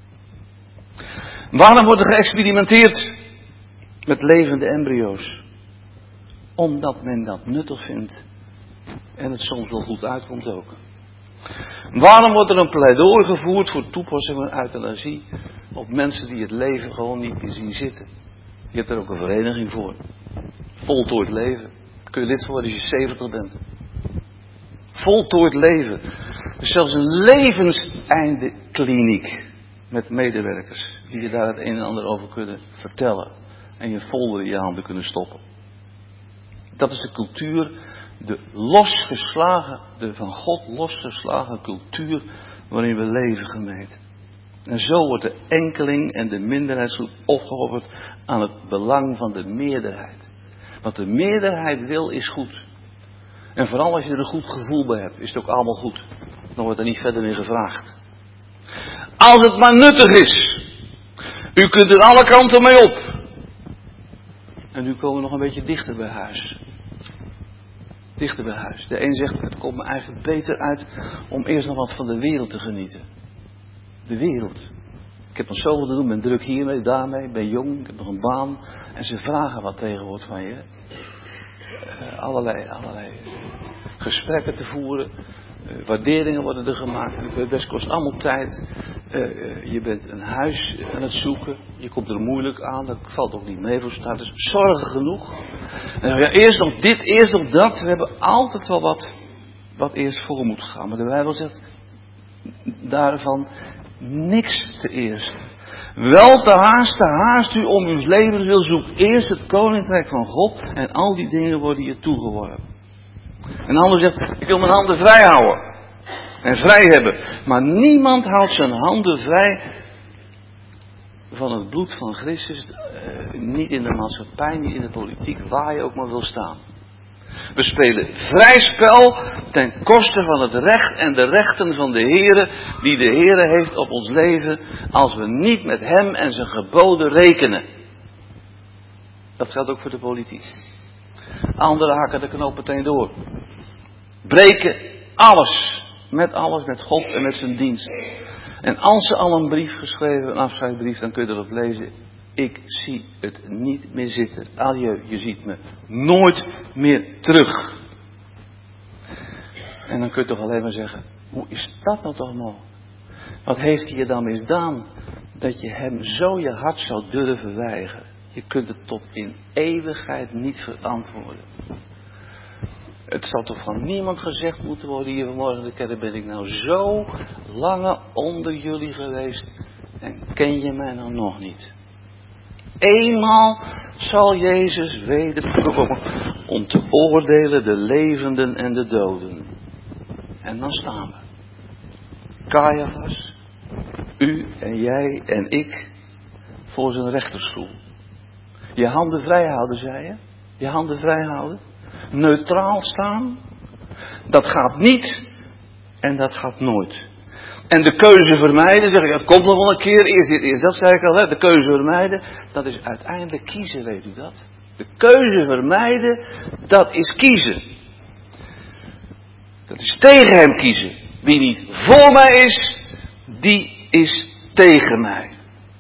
Waarom wordt er geëxperimenteerd met levende embryo's? Omdat men dat nuttig vindt. En het soms wel goed uitkomt ook. Waarom wordt er een pleidooi gevoerd voor toepassing van euthanasie op mensen die het leven gewoon niet meer zien zitten? Je hebt er ook een vereniging voor. Voltooid leven. Kun je lid worden als je 70 bent. Voltooid leven. Dus zelfs een levenseindekliniek met medewerkers die je daar het een en ander over kunnen vertellen. En je folder in je handen kunnen stoppen. Dat is de cultuur, de van God losgeslagen cultuur waarin we leven, gemeente. En zo wordt de enkeling en de minderheidsgroep opgeofferd aan het belang van de meerderheid. Wat de meerderheid wil is goed. En vooral als je er een goed gevoel bij hebt, is het ook allemaal goed. Dan wordt er niet verder meer gevraagd. Als het maar nuttig is. U kunt er alle kanten mee op. En nu komen we nog een beetje dichter bij huis. Dichter bij huis. De een zegt, het komt me eigenlijk beter uit om eerst nog wat van de wereld te genieten. De wereld. Ik heb nog zoveel te doen, ben druk hiermee, daarmee, ben jong, ik heb nog een baan. En ze vragen wat tegenwoordig van je. Allerlei gesprekken te voeren. Waarderingen worden er gemaakt. Het kost allemaal tijd. Je bent een huis aan het zoeken. Je komt er moeilijk aan. Dat valt ook niet mee voor starters. Zorgen genoeg. Eerst nog dit, eerst nog dat. We hebben altijd wel wat eerst voor moet gaan. Maar de Bijbel zegt daarvan niks te eerst. Wel te haast u om uw leven wil. Zoek eerst het koninkrijk van God. En al die dingen worden je toegeworpen. En de ander zegt, ik wil mijn handen vrij houden. En vrij hebben. Maar niemand houdt zijn handen vrij van het bloed van Christus. Niet in de maatschappij, niet in de politiek, waar je ook maar wil staan. We spelen vrij spel ten koste van het recht en de rechten van de Heere, die de Heere heeft op ons leven, als we niet met hem en zijn geboden rekenen. Dat geldt ook voor de politiek. Anderen hakken de knoop meteen door. Breken alles, met God en met zijn dienst. En als ze al een brief geschreven, een afscheidsbrief, dan kun je erop lezen: ik zie het niet meer zitten. Adieu, je ziet me nooit meer terug. En dan kun je toch alleen maar zeggen: hoe is dat nou toch mogelijk? Wat heeft hij je dan misdaan? Dat je hem zo je hart zou durven weigeren. Je kunt het tot in eeuwigheid niet verantwoorden. Het zal toch van niemand gezegd moeten worden hier vanmorgen in de kerk: ben ik nou zo lang onder jullie geweest en ken je mij nou nog niet? Eenmaal zal Jezus wederkomen om te oordelen de levenden en de doden. En dan staan we. Caiaphas, u en jij en ik voor zijn rechterstoel. Je handen vrij houden, zei je? Je handen vrij houden? Neutraal staan? Dat gaat niet en dat gaat nooit. En de keuze vermijden, zeg ik, het komt nog wel een keer, eerst dat zei ik al, hè? De keuze vermijden, dat is uiteindelijk kiezen, weet u dat? De keuze vermijden, dat is kiezen. Dat is tegen hem kiezen. Wie niet voor mij is, die is tegen mij.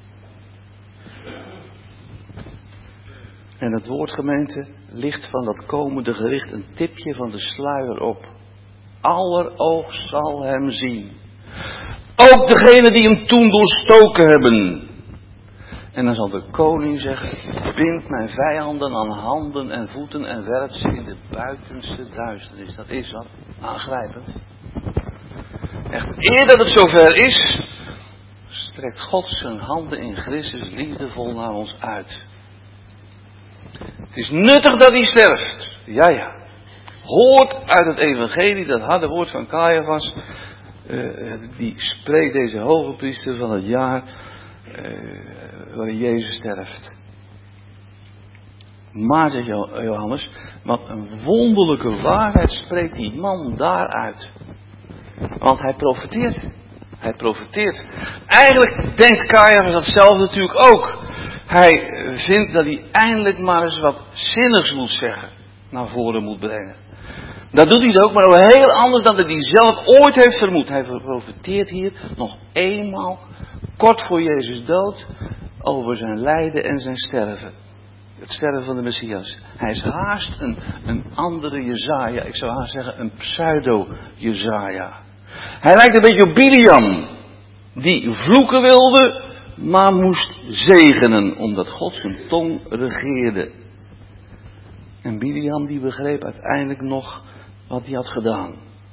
En het woord, gemeente, ligt van dat komende gericht een tipje van de sluier op. Aller oog zal hem zien. Ook degenen die hem toen doorstoken hebben. En dan zal de koning zeggen: bind mijn vijanden aan handen en voeten en werp ze in de buitenste duisternis. Dat is wat aangrijpend. Echt, eer dat het zover is, strekt God zijn handen in Christus liefdevol naar ons uit. Het is nuttig dat hij sterft. Ja. Hoort uit het evangelie, dat harde woord van Caiaphas. Die spreekt deze hoge priester van het jaar waarin Jezus sterft. Maar, zegt Johannes, wat een wonderlijke waarheid spreekt die man daaruit. Want hij profeteert. Hij profeteert. Eigenlijk denkt Caiaphas dat zelf natuurlijk ook. Hij vindt dat hij eindelijk maar eens wat zinnigs moet zeggen. Naar voren moet brengen. Dat doet hij ook, maar ook heel anders dan dat hij zelf ooit heeft vermoed. Hij profeteert hier nog eenmaal, kort voor Jezus dood, over zijn lijden en zijn sterven. Het sterven van de Messias. Hij is haast een andere Jesaja. Ik zou haast zeggen een pseudo-Jesaja. Hij lijkt een beetje op Biliam. Die vloeken wilde, maar moest zegenen. Omdat God zijn tong regeerde. En Biliam die begreep uiteindelijk nog wat hij had gedaan.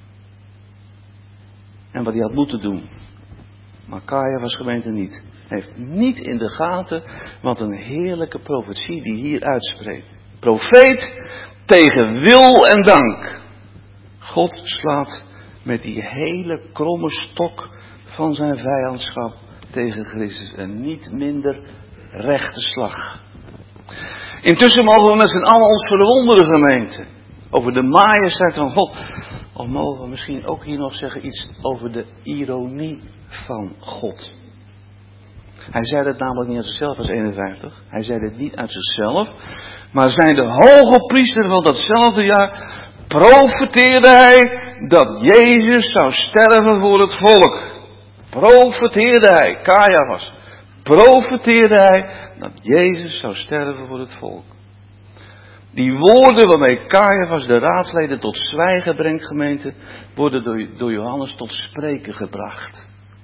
En wat hij had moeten doen. Maar Caiaphas, gemeente, niet. Hij heeft niet in de gaten wat een heerlijke profetie die hier uitspreekt. Profeet tegen wil en dank. God slaat met die hele kromme stok van zijn vijandschap tegen Christus een niet minder rechte slag. Intussen mogen we met z'n allen ons verwonderen, gemeente. Over de majesteit van God. Of mogen we misschien ook hier nog zeggen iets over de ironie van God. Hij zei dat namelijk niet uit zichzelf als 51. Hij zei dit niet uit zichzelf. Maar zijn de hoge priester van datzelfde jaar profeteerde hij dat Jezus zou sterven voor het volk. Profeteerde hij, Caiaphas. Profeteerde hij dat Jezus zou sterven voor het volk. Die woorden waarmee Caiaphas de raadsleden tot zwijgen brengt, gemeente, worden door Johannes tot spreken gebracht.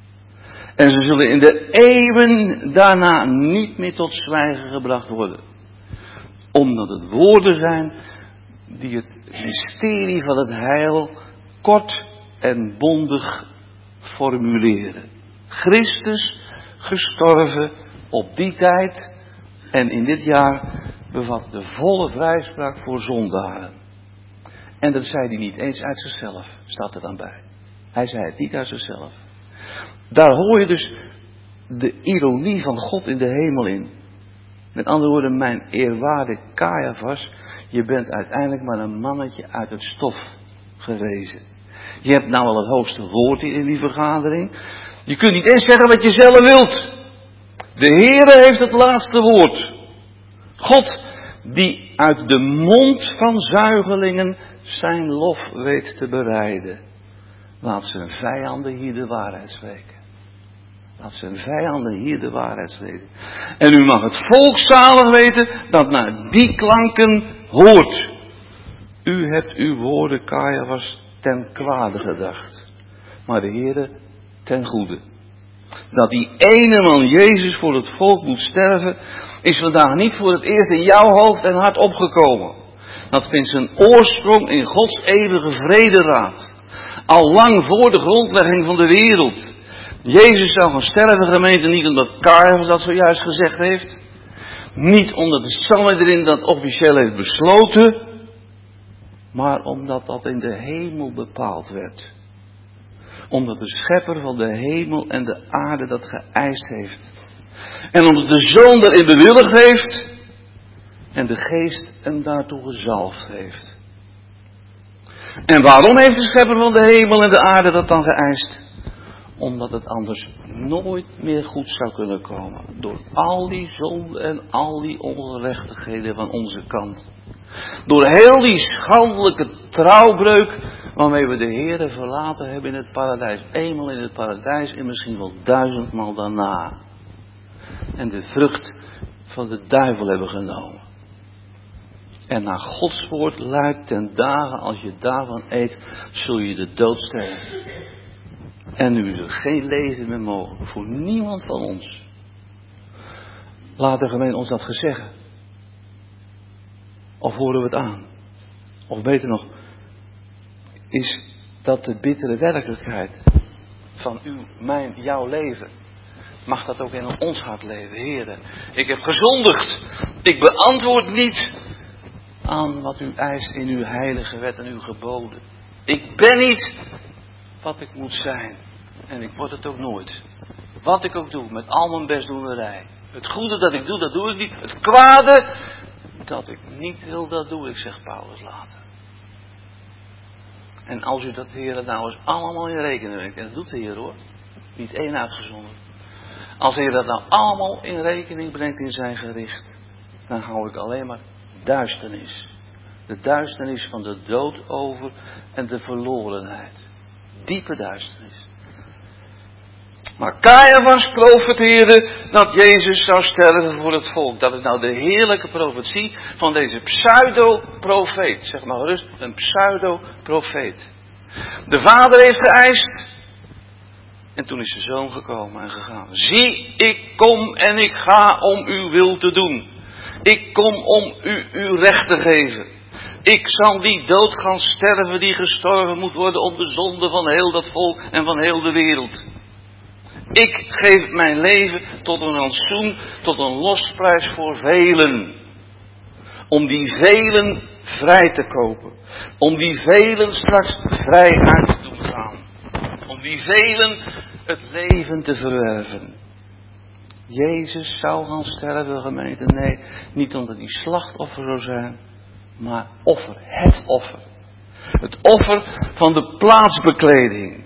En ze zullen in de eeuwen daarna niet meer tot zwijgen gebracht worden. Omdat het woorden zijn die het mysterie van het heil kort en bondig formuleren. Christus gestorven op die tijd en in dit jaar bevat de volle vrijspraak voor zondaren. En dat zei hij niet eens uit zichzelf, staat er dan bij. Hij zei het niet uit zichzelf. Daar hoor je dus de ironie van God in de hemel in. Met andere woorden, mijn eerwaarde Caiaphas, je bent uiteindelijk maar een mannetje uit het stof gerezen. Je hebt nou al het hoogste woord in die vergadering. Je kunt niet eens zeggen wat je zelf wilt. De Heere heeft het laatste woord. God die uit de mond van zuigelingen zijn lof weet te bereiden. Laat zijn vijanden hier de waarheid spreken. Laat zijn vijanden hier de waarheid spreken. En u mag het volk zalig weten dat naar die klanken hoort. U hebt uw woorden, Caiaphas, ten kwade gedacht. Maar de Heere ten goede. Dat die ene man Jezus voor het volk moet sterven, is vandaag niet voor het eerst in jouw hoofd en hart opgekomen. Dat vindt zijn oorsprong in Gods eeuwige vrederaad. Al lang voor de grondlegging van de wereld. Jezus zou gaan sterven, gemeente, niet omdat Caiaphas dat zojuist gezegd heeft. Niet omdat de Sanhedrin dat officieel heeft besloten. Maar omdat dat in de hemel bepaald werd. Omdat de schepper van de hemel en de aarde dat geëist heeft. En omdat de Zoon daarin bewilligd heeft. En de Geest hem daartoe gezalfd heeft. En waarom heeft de schepper van de hemel en de aarde dat dan geëist? Omdat het anders nooit meer goed zou kunnen komen. Door al die zonden en al die ongerechtigheden van onze kant. Door heel die schandelijke trouwbreuk waarmee we de Heere verlaten hebben in het paradijs. Eenmaal in het paradijs en misschien wel 1000-maal daarna. En de vrucht van de duivel hebben genomen. En naar Gods woord luidt ten dagen, als je daarvan eet, zul je de dood sterven. En nu is er geen leven meer mogelijk voor niemand van ons. Laat de gemeente ons dat gezeggen. Of horen we het aan? Of beter nog, is dat de bittere werkelijkheid van jouw leven? Mag dat ook in ons hart leven, Heere? Ik heb gezondigd. Ik beantwoord niet aan wat u eist in uw heilige wet en uw geboden. Ik ben niet wat ik moet zijn. En ik word het ook nooit. Wat ik ook doe, met al mijn bestdoenerij. Het goede dat ik doe, dat doe ik niet. Het kwade dat ik niet wil, dat doe ik, zegt Paulus later. En als u dat, Heer, nou eens allemaal in rekening brengt. En dat doet de Heer, hoor. Niet één uitgezonderd. Als de Heer dat nou allemaal in rekening brengt in zijn gericht. Dan hou ik alleen maar duisternis. De duisternis van de dood over en de verlorenheid. Diepe duisternis. Maar Caiaphas profeteerde dat Jezus zou sterven voor het volk. Dat is nou de heerlijke profetie van deze pseudo-profeet. Zeg maar gerust, een pseudo-profeet. De vader heeft geëist. En toen is de zoon gekomen en gegaan. Zie, ik kom en ik ga om uw wil te doen. Ik kom om u uw recht te geven. Ik zal die dood gaan sterven die gestorven moet worden om de zonde van heel dat volk en van heel de wereld. Ik geef mijn leven tot een rantsoen, tot een losprijs voor velen. Om die velen vrij te kopen. Om die velen straks vrij uit te doen gaan. Om die velen het leven te verwerven. Jezus zou gaan sterven, gemeente. Nee, niet omdat hij slachtoffer zou zijn, maar offer. Het offer. Het offer van de plaatsbekleding.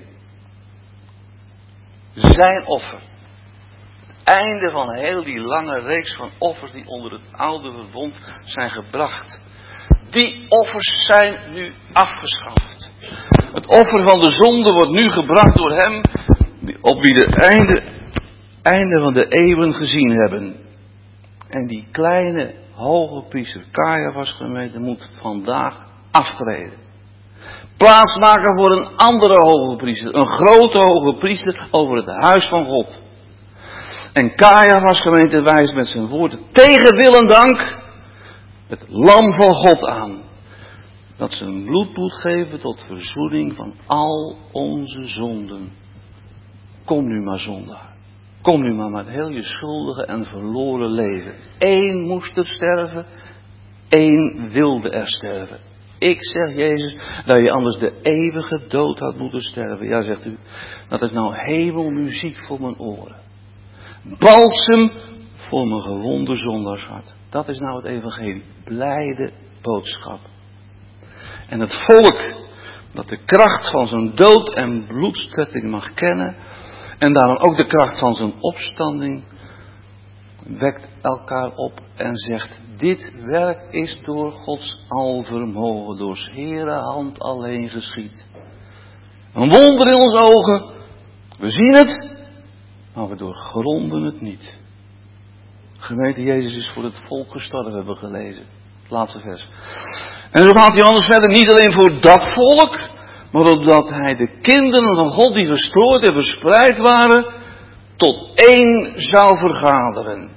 Zijn offer. Het einde van heel die lange reeks van offers die onder het oude verbond zijn gebracht. Die offers zijn nu afgeschaft. Het offer van de zonde wordt nu gebracht door hem op wie de einde van de eeuwen gezien hebben. En die kleine hoge priester Caiaphas, gemeente, moet vandaag aftreden. Plaatsmaken voor een andere hoge priester. Een grote hoge priester over het huis van God. En Caiaphas, gemeente, wijst met zijn woorden tegen wil en dank het lam van God aan. Dat zijn bloed moet geven tot verzoening van al onze zonden. Kom nu maar, zondaar. Kom nu maar met heel je schuldige en verloren leven. Eén moest er sterven. Één wilde er sterven. Ik zeg, Jezus, dat je anders de eeuwige dood had moeten sterven. Ja, zegt u, dat is nou hemelmuziek voor mijn oren. Balsem voor mijn gewonde zondarshart. Dat is nou het evangelie. Blijde boodschap. En het volk dat de kracht van zijn dood en bloedstrekking mag kennen, en daarom ook de kracht van zijn opstanding, wekt elkaar op en zegt, dit werk is door Gods alvermogen, door 's Heere hand alleen geschied. Een wonder in onze ogen, we zien het, maar we doorgronden het niet. Gemeente, Jezus is voor het volk gestorven, hebben we gelezen. Het laatste vers. En zo gaat Johannes verder, niet alleen voor dat volk, maar opdat hij de kinderen van God die verstrooid en verspreid waren, tot één zou vergaderen.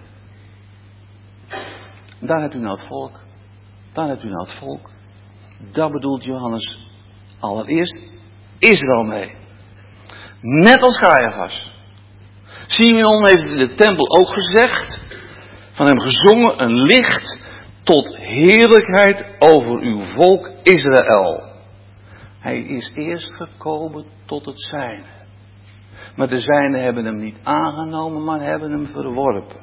Daar hebt u nou het volk. Daar hebt u nou het volk. Daar bedoelt Johannes allereerst Israël mee. Net als Caiaphas. Simeon heeft het in de tempel ook gezegd. Van hem gezongen, een licht tot heerlijkheid over uw volk Israël. Hij is eerst gekomen tot het zijne. Maar de zijnen hebben hem niet aangenomen, maar hebben hem verworpen.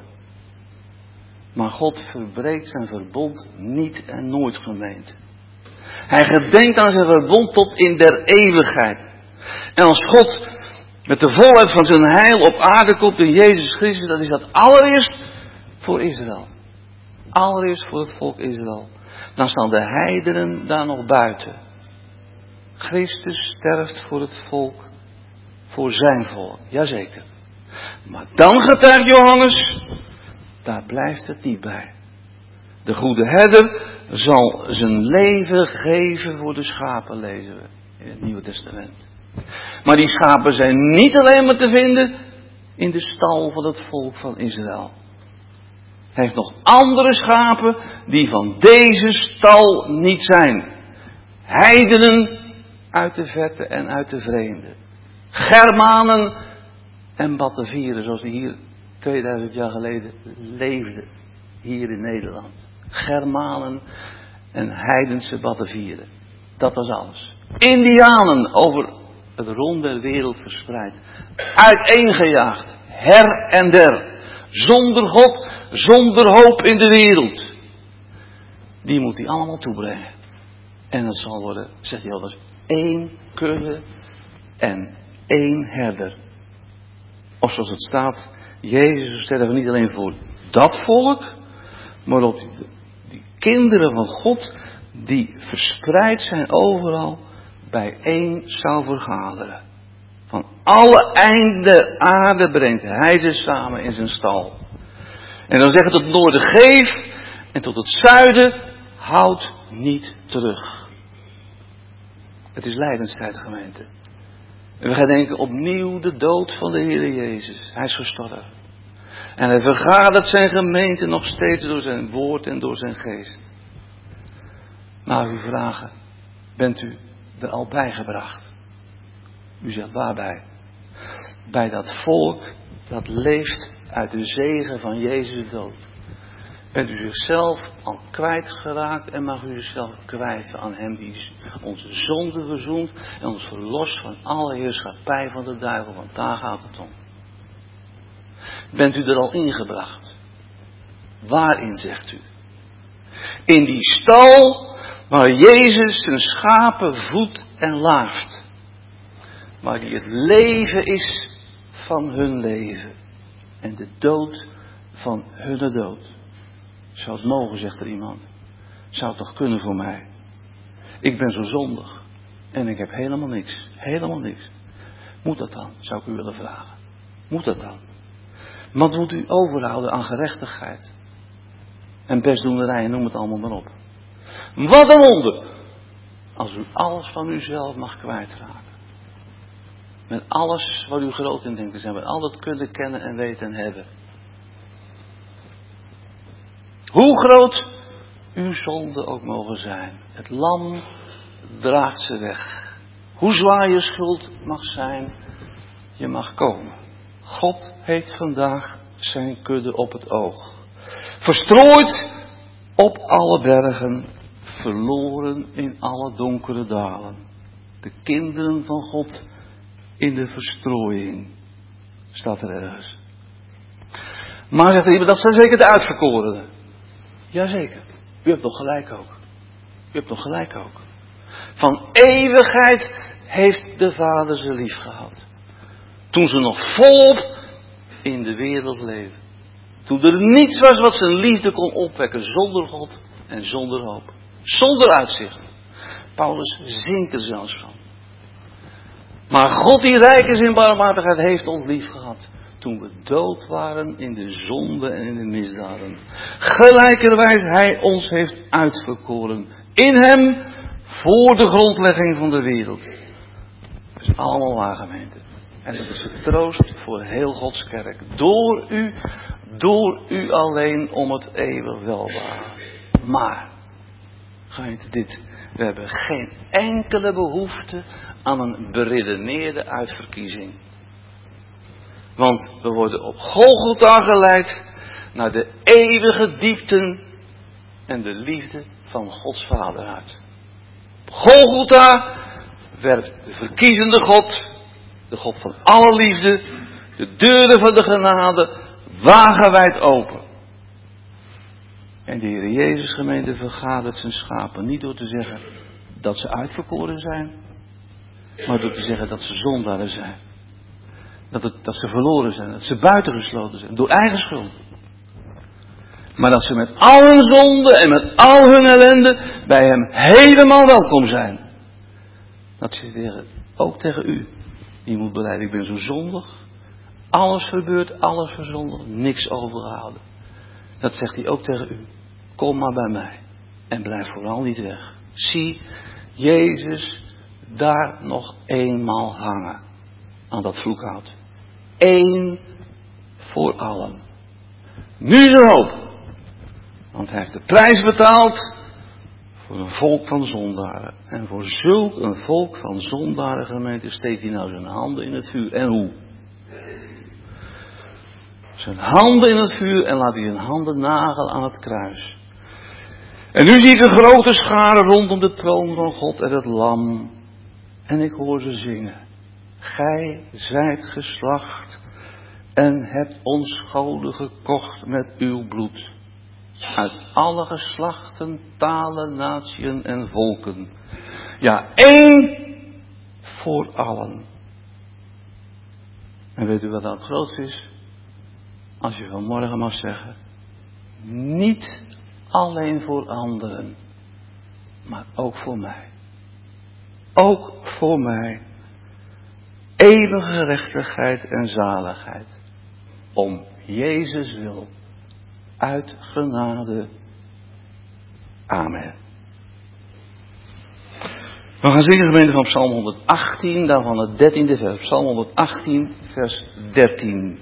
Maar God verbreekt zijn verbond niet en nooit, gemeente. Hij gedenkt aan zijn verbond tot in der eeuwigheid. En als God met de volheid van zijn heil op aarde komt in Jezus Christus, dan is dat allereerst voor Israël. Allereerst voor het volk Israël. Dan staan de heidenen daar nog buiten. Christus sterft voor het volk, voor zijn volk, jazeker. Maar dan getuigt Johannes, daar blijft het niet bij. De goede herder zal zijn leven geven voor de schapen, lezen we in het Nieuwe Testament. Maar die schapen zijn niet alleen maar te vinden in de stal van het volk van Israël. Hij heeft nog andere schapen die van deze stal niet zijn. Heidenen uit de verte en uit de vreemde. Germanen en Batavieren, zoals die hier 2000 jaar geleden leefden. Hier in Nederland. Germanen en heidense Batavieren. Dat was alles. Indianen over het rond der wereld verspreid. Uiteengejaagd. Her en der. Zonder God, zonder hoop in de wereld. Die moet hij allemaal toebrengen. En dat zal worden, zegt hij altijd, 1 kudde en 1 herder. Of zoals het staat, Jezus sterven niet alleen voor dat volk, maar op die kinderen van God die verspreid zijn overal, bijeen zou vergaderen. Van alle einden aarde brengt hij ze samen in zijn stal. En dan zegt het tot het noorden geef en tot het zuiden houd niet terug. Het is lijdenstijd, gemeente. En we gaan denken opnieuw de dood van de Heer Jezus. Hij is gestorven. En hij vergadert zijn gemeente nog steeds door zijn woord en door zijn geest. Maar u vragen, bent u er al bijgebracht? U zegt waarbij? Bij dat volk dat leeft uit de zegen van Jezus' dood. Bent u zichzelf al kwijtgeraakt en mag u zichzelf kwijten aan hem die onze zonde verzoent en ons verlost van alle heerschappij van de duivel, want daar gaat het om. Bent u er al ingebracht? Waarin, zegt u? In die stal waar Jezus zijn schapen voedt en laaft. Maar die het leven is van hun leven. En de dood van hunne dood. Zou het mogen, zegt er iemand. Zou het toch kunnen voor mij? Ik ben zo zondig. En ik heb helemaal niks. Helemaal niks. Moet dat dan? Zou ik u willen vragen. Moet dat dan? Wat moet u overhouden aan gerechtigheid? en bestdoenerij, noem het allemaal maar op. Wat een wonder als u alles van uzelf mag kwijtraken. Met alles wat u groot in denkt te zijn, met al dat kunnen, kennen en weten en hebben. Hoe groot uw zonden ook mogen zijn, het lam draagt ze weg. Hoe zwaar je schuld mag zijn, je mag komen. God heeft vandaag zijn kudde op het oog. Verstrooid op alle bergen, verloren in alle donkere dalen. De kinderen van God in de verstrooiing, staat er ergens. Maar zegt er iemand, dat zijn zeker de uitverkorenen. Jazeker, u hebt nog gelijk ook. U hebt nog gelijk ook. Van eeuwigheid heeft de Vader ze lief gehad. Toen ze nog volop in de wereld leven. Toen er niets was wat zijn liefde kon opwekken zonder God en zonder hoop. Zonder uitzicht. Paulus zingt er zelfs van. Maar God die rijk is in barmhartigheid heeft ons lief gehad. Toen we dood waren in de zonde en in de misdaden. Gelijkerwijs hij ons heeft uitverkoren. In hem voor de grondlegging van de wereld. Dat is allemaal waar, gemeente. En dat is de troost voor heel Gods kerk. Door u alleen om het eeuwig welbaren. Maar, gemeente, we hebben geen enkele behoefte aan een beredeneerde uitverkiezing. Want we worden op Golgotha geleid naar de eeuwige diepten en de liefde van Gods Vader uit. Op Golgotha werpt de verkiezende God, de God van alle liefde, de deuren van de genade wagenwijd open. En de Heer Jezus, gemeente, vergadert zijn schapen niet door te zeggen dat ze uitverkoren zijn, maar door te zeggen dat ze zondaren zijn. Dat ze verloren zijn, dat ze buitengesloten zijn, door eigen schuld. Maar dat ze met al hun zonden en met al hun ellende bij hem helemaal welkom zijn. Dat ze ook tegen u, die moet beleiden, ik ben zo zondig. Alles verbeurd, alles verzondigd, niks overgehouden. Dat zegt hij ook tegen u. Kom maar bij mij en blijf vooral niet weg. Zie Jezus daar nog eenmaal hangen aan dat vloekhout. Eén voor allen. Nu is er hoop. Want hij heeft de prijs betaald voor een volk van zondaren. En voor zulk een volk van zondaren, gemeente, steekt hij nou zijn handen in het vuur. En hoe? Zijn handen in het vuur en laat hij zijn handen nagelen aan het kruis. En nu zie ik een grote schare rondom de troon van God en het lam. En ik hoor ze zingen. Gij zijt geslacht en hebt onschuldigen gekocht met uw bloed. Uit alle geslachten, talen, natieën en volken. Ja, één voor allen. En weet u wat nou het grootste is? Als je vanmorgen mag zeggen. Niet alleen voor anderen. Maar ook voor mij. Ook voor mij. Eeuwige gerechtigheid en zaligheid. Om Jezus wil. Uit genade. Amen. We gaan zingen, gemeente, van Psalm 118, daarvan het 13e vers. Psalm 118, vers 13.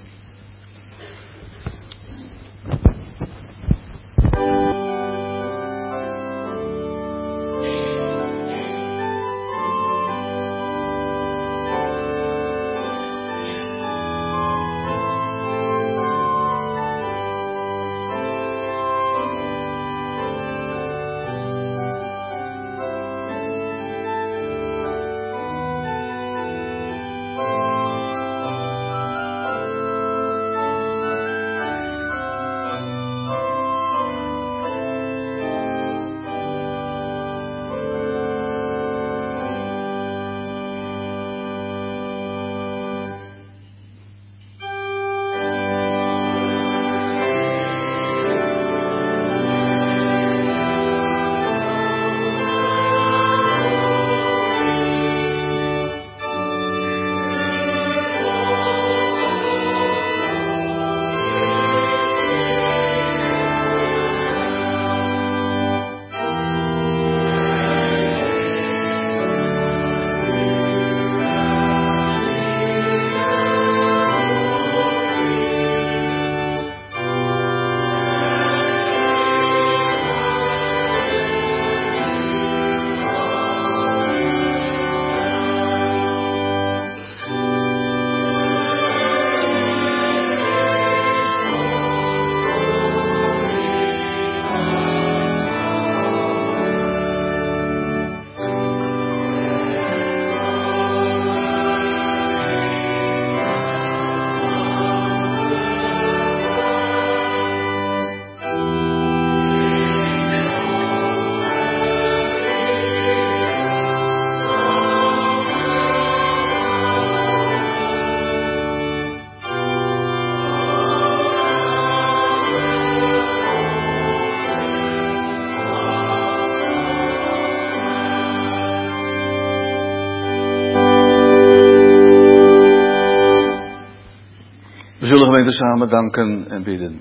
zullen gemeente samen danken en bidden.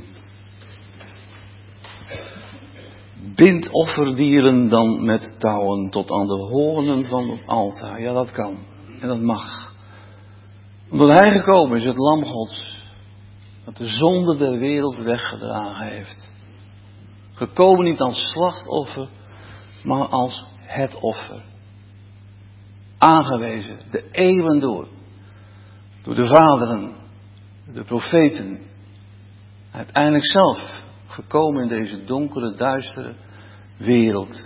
Bind offerdieren dan met touwen tot aan de hoornen van het altaar. Ja, dat kan. En dat mag. Omdat hij gekomen is, het lam Gods, dat de zonde der wereld weggedragen heeft. Gekomen niet als slachtoffer, maar als het offer. Aangewezen, de eeuwen door de vaderen, de profeten. Uiteindelijk zelf gekomen in deze donkere, duistere wereld.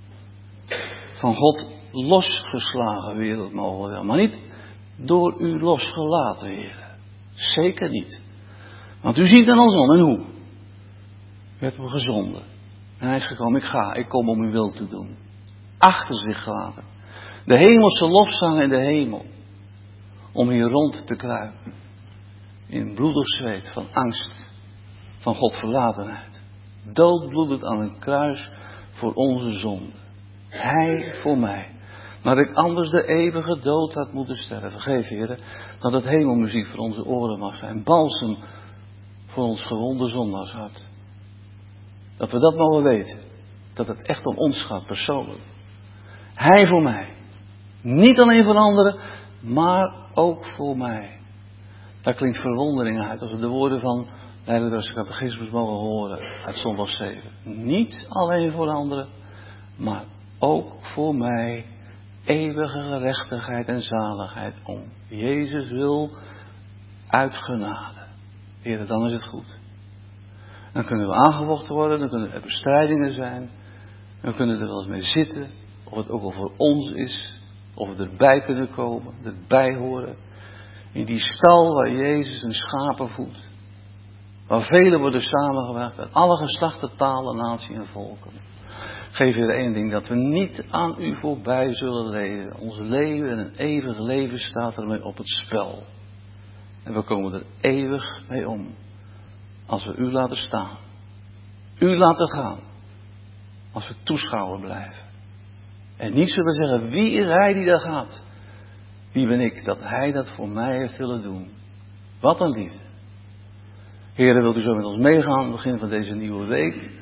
Van God losgeslagen wereld mogen we zeggen. Maar niet door u losgelaten, Heer. Zeker niet. Want u ziet aan ons om en hoe. U hebt me gezonden. En hij is gekomen, ik kom om uw wil te doen. Achter zich gelaten. De hemelse lofzang in de hemel. Om hier rond te kruipen. In bloedig zweet van angst. Van Godverlatenheid. Doodbloedend aan een kruis voor onze zonde. Hij voor mij. Maar ik anders de eeuwige dood had moeten sterven. Geef, Heer, dat het hemelmuziek voor onze oren mag zijn. Balsem voor ons gewonde zondagshart. Dat we dat mogen weten. Dat het echt om ons gaat, persoonlijk. Hij voor mij. Niet alleen voor anderen, maar ook voor mij. Daar klinkt verwondering uit als we de woorden van de Heilige Catechismus mogen horen uit zondag 7. Niet alleen voor anderen, maar ook voor mij. Eeuwige gerechtigheid en zaligheid om Jezus wil uit genade. Heer, dan is het goed. Dan kunnen we aangevochten worden, dan kunnen er bestrijdingen zijn. Dan kunnen we er wel eens mee zitten, of het ook al voor ons is. Of we erbij kunnen komen, erbij horen. In die stal waar Jezus een schapen voedt. Waar velen worden samengebracht uit alle geslachten, talen, naties en volken. Geef Heer één ding, dat we niet aan u voorbij zullen leven. Ons leven en een eeuwig leven staat ermee op het spel. En we komen er eeuwig mee om. Als we u laten staan. U laten gaan. Als we toeschouwer blijven. En niet zullen zeggen, wie is hij die daar gaat? Wie ben ik dat hij dat voor mij heeft willen doen? Wat een liefde. Heer, wilt u zo met ons meegaan aan het begin van deze nieuwe week?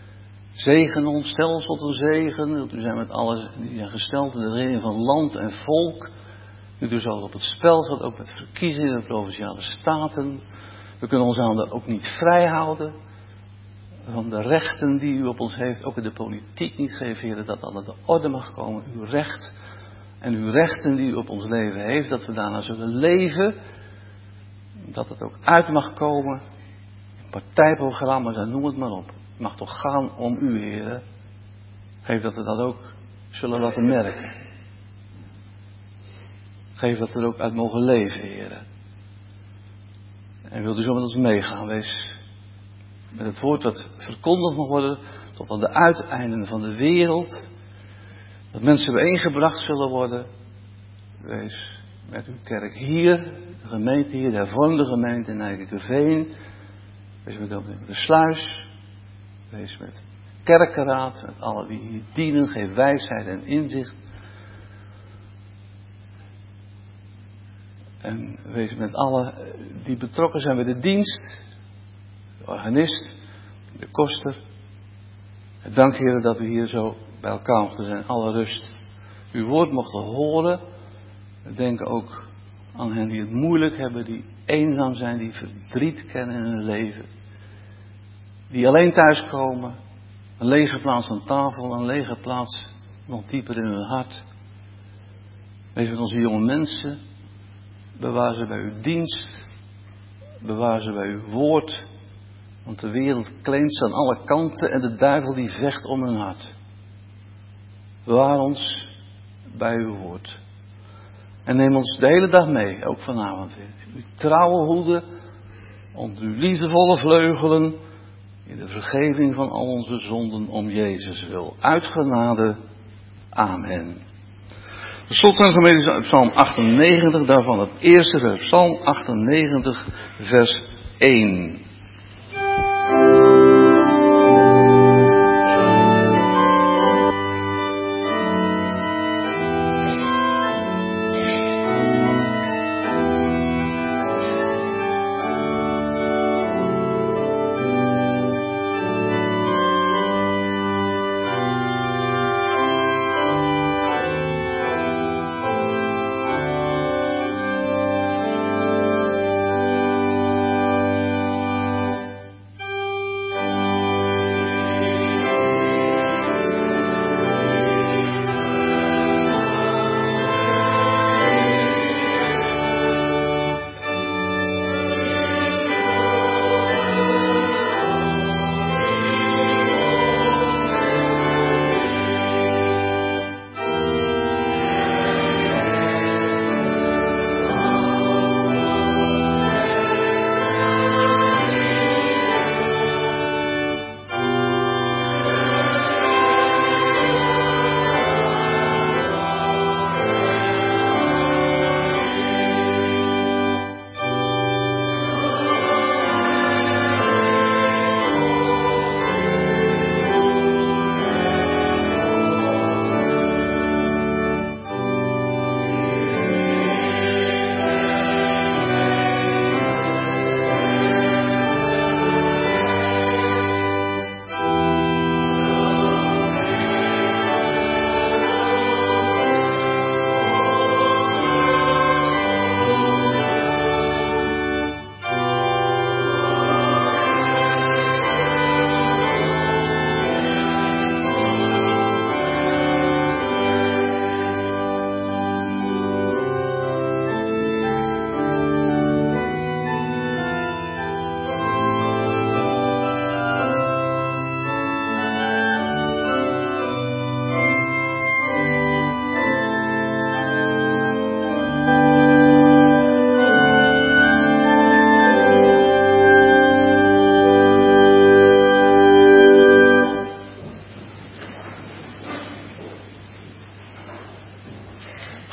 Zegen ons, stel ons tot een zegen. Wilt u zijn met alles die zijn gesteld in de reding van land en volk. U dus ook op het spel staat, ook met verkiezingen in de provinciale staten. We kunnen onze handen ook niet vrij houden van de rechten die u op ons heeft. Ook in de politiek niet. Geef, Heer, dat dat aan de orde mag komen. Uw recht en uw rechten die u op ons leven heeft. Dat we daarna zullen leven. Dat het ook uit mag komen. Partijprogramma's en noem het maar op. Het mag toch gaan om u, Heer. Geef dat we dat ook zullen laten merken. Geef dat we er ook uit mogen leven, Heer. En wilt u zo met ons meegaan, wees met het woord wat verkondigd mag worden tot aan de uiteinden van de wereld. Dat mensen bijeengebracht zullen worden. Wees met uw kerk hier, de gemeente hier, de hervormde gemeente in Nijkerkerveen. Wees met de Sluis. Wees met de kerkenraad, met alle die hier dienen. Geef wijsheid en inzicht. En wees met alle die betrokken zijn bij de dienst. De organist, de koster. En dank, Heer, dat we hier zo bij elkaar mochten zijn. Alle rust. Uw woord mochten horen. We denken ook aan hen die het moeilijk hebben, die eenzaam zijn, die verdriet kennen in hun leven. Die alleen thuiskomen. Een lege plaats aan tafel, een lege plaats nog dieper in hun hart. Wees met onze jonge mensen. Bewaar ze bij uw dienst. Bewaar ze bij uw woord. Want de wereld kleemt ze aan alle kanten en de duivel die vecht om hun hart. Bewaar ons bij uw woord. En neem ons de hele dag mee, ook vanavond weer. Uw trouwe hoede, onder uw liefdevolle vleugelen, in de vergeving van al onze zonden om Jezus wil. Uit genade. Amen. De slotzang gemeente is Psalm 98, daarvan het eerste vers. Psalm 98, vers 1.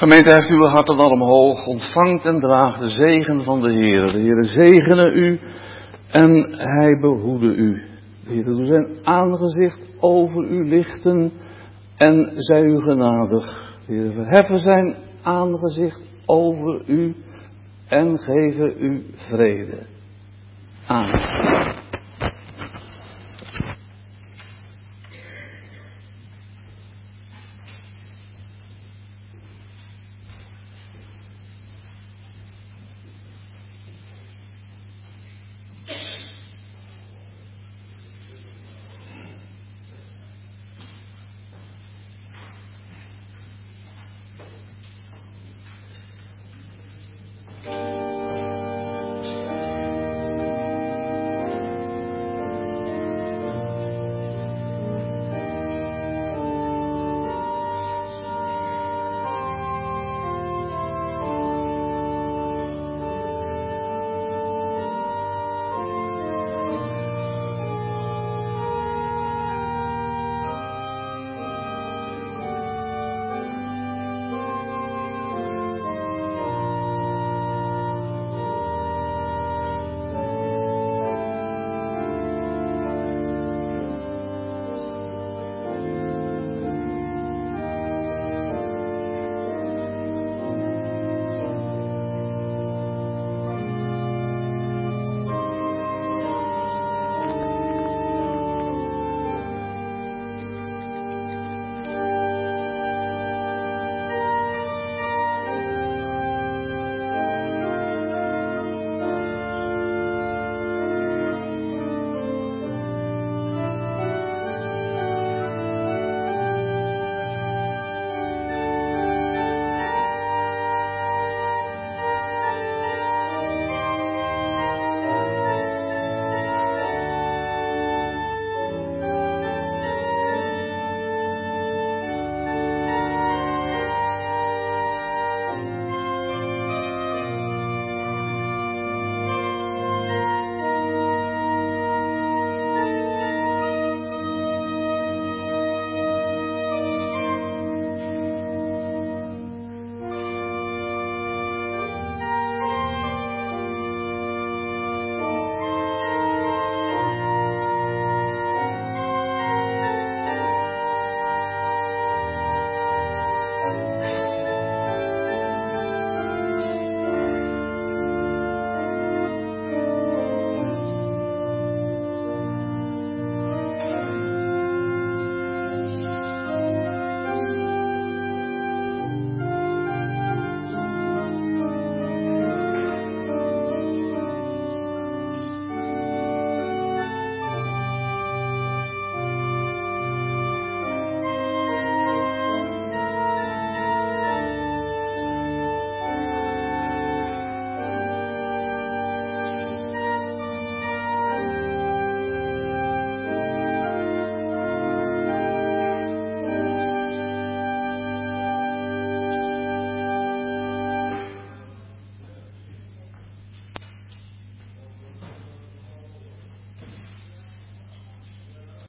Gemeente, heft uw harten dan omhoog, ontvangt en draagt de zegen van de Heer. De Heer zegene u en hij behoede u. De Heer doet zijn aangezicht over u lichten en zij u genadig. De Heer verheffen zijn aangezicht over u en geven u vrede. Amen.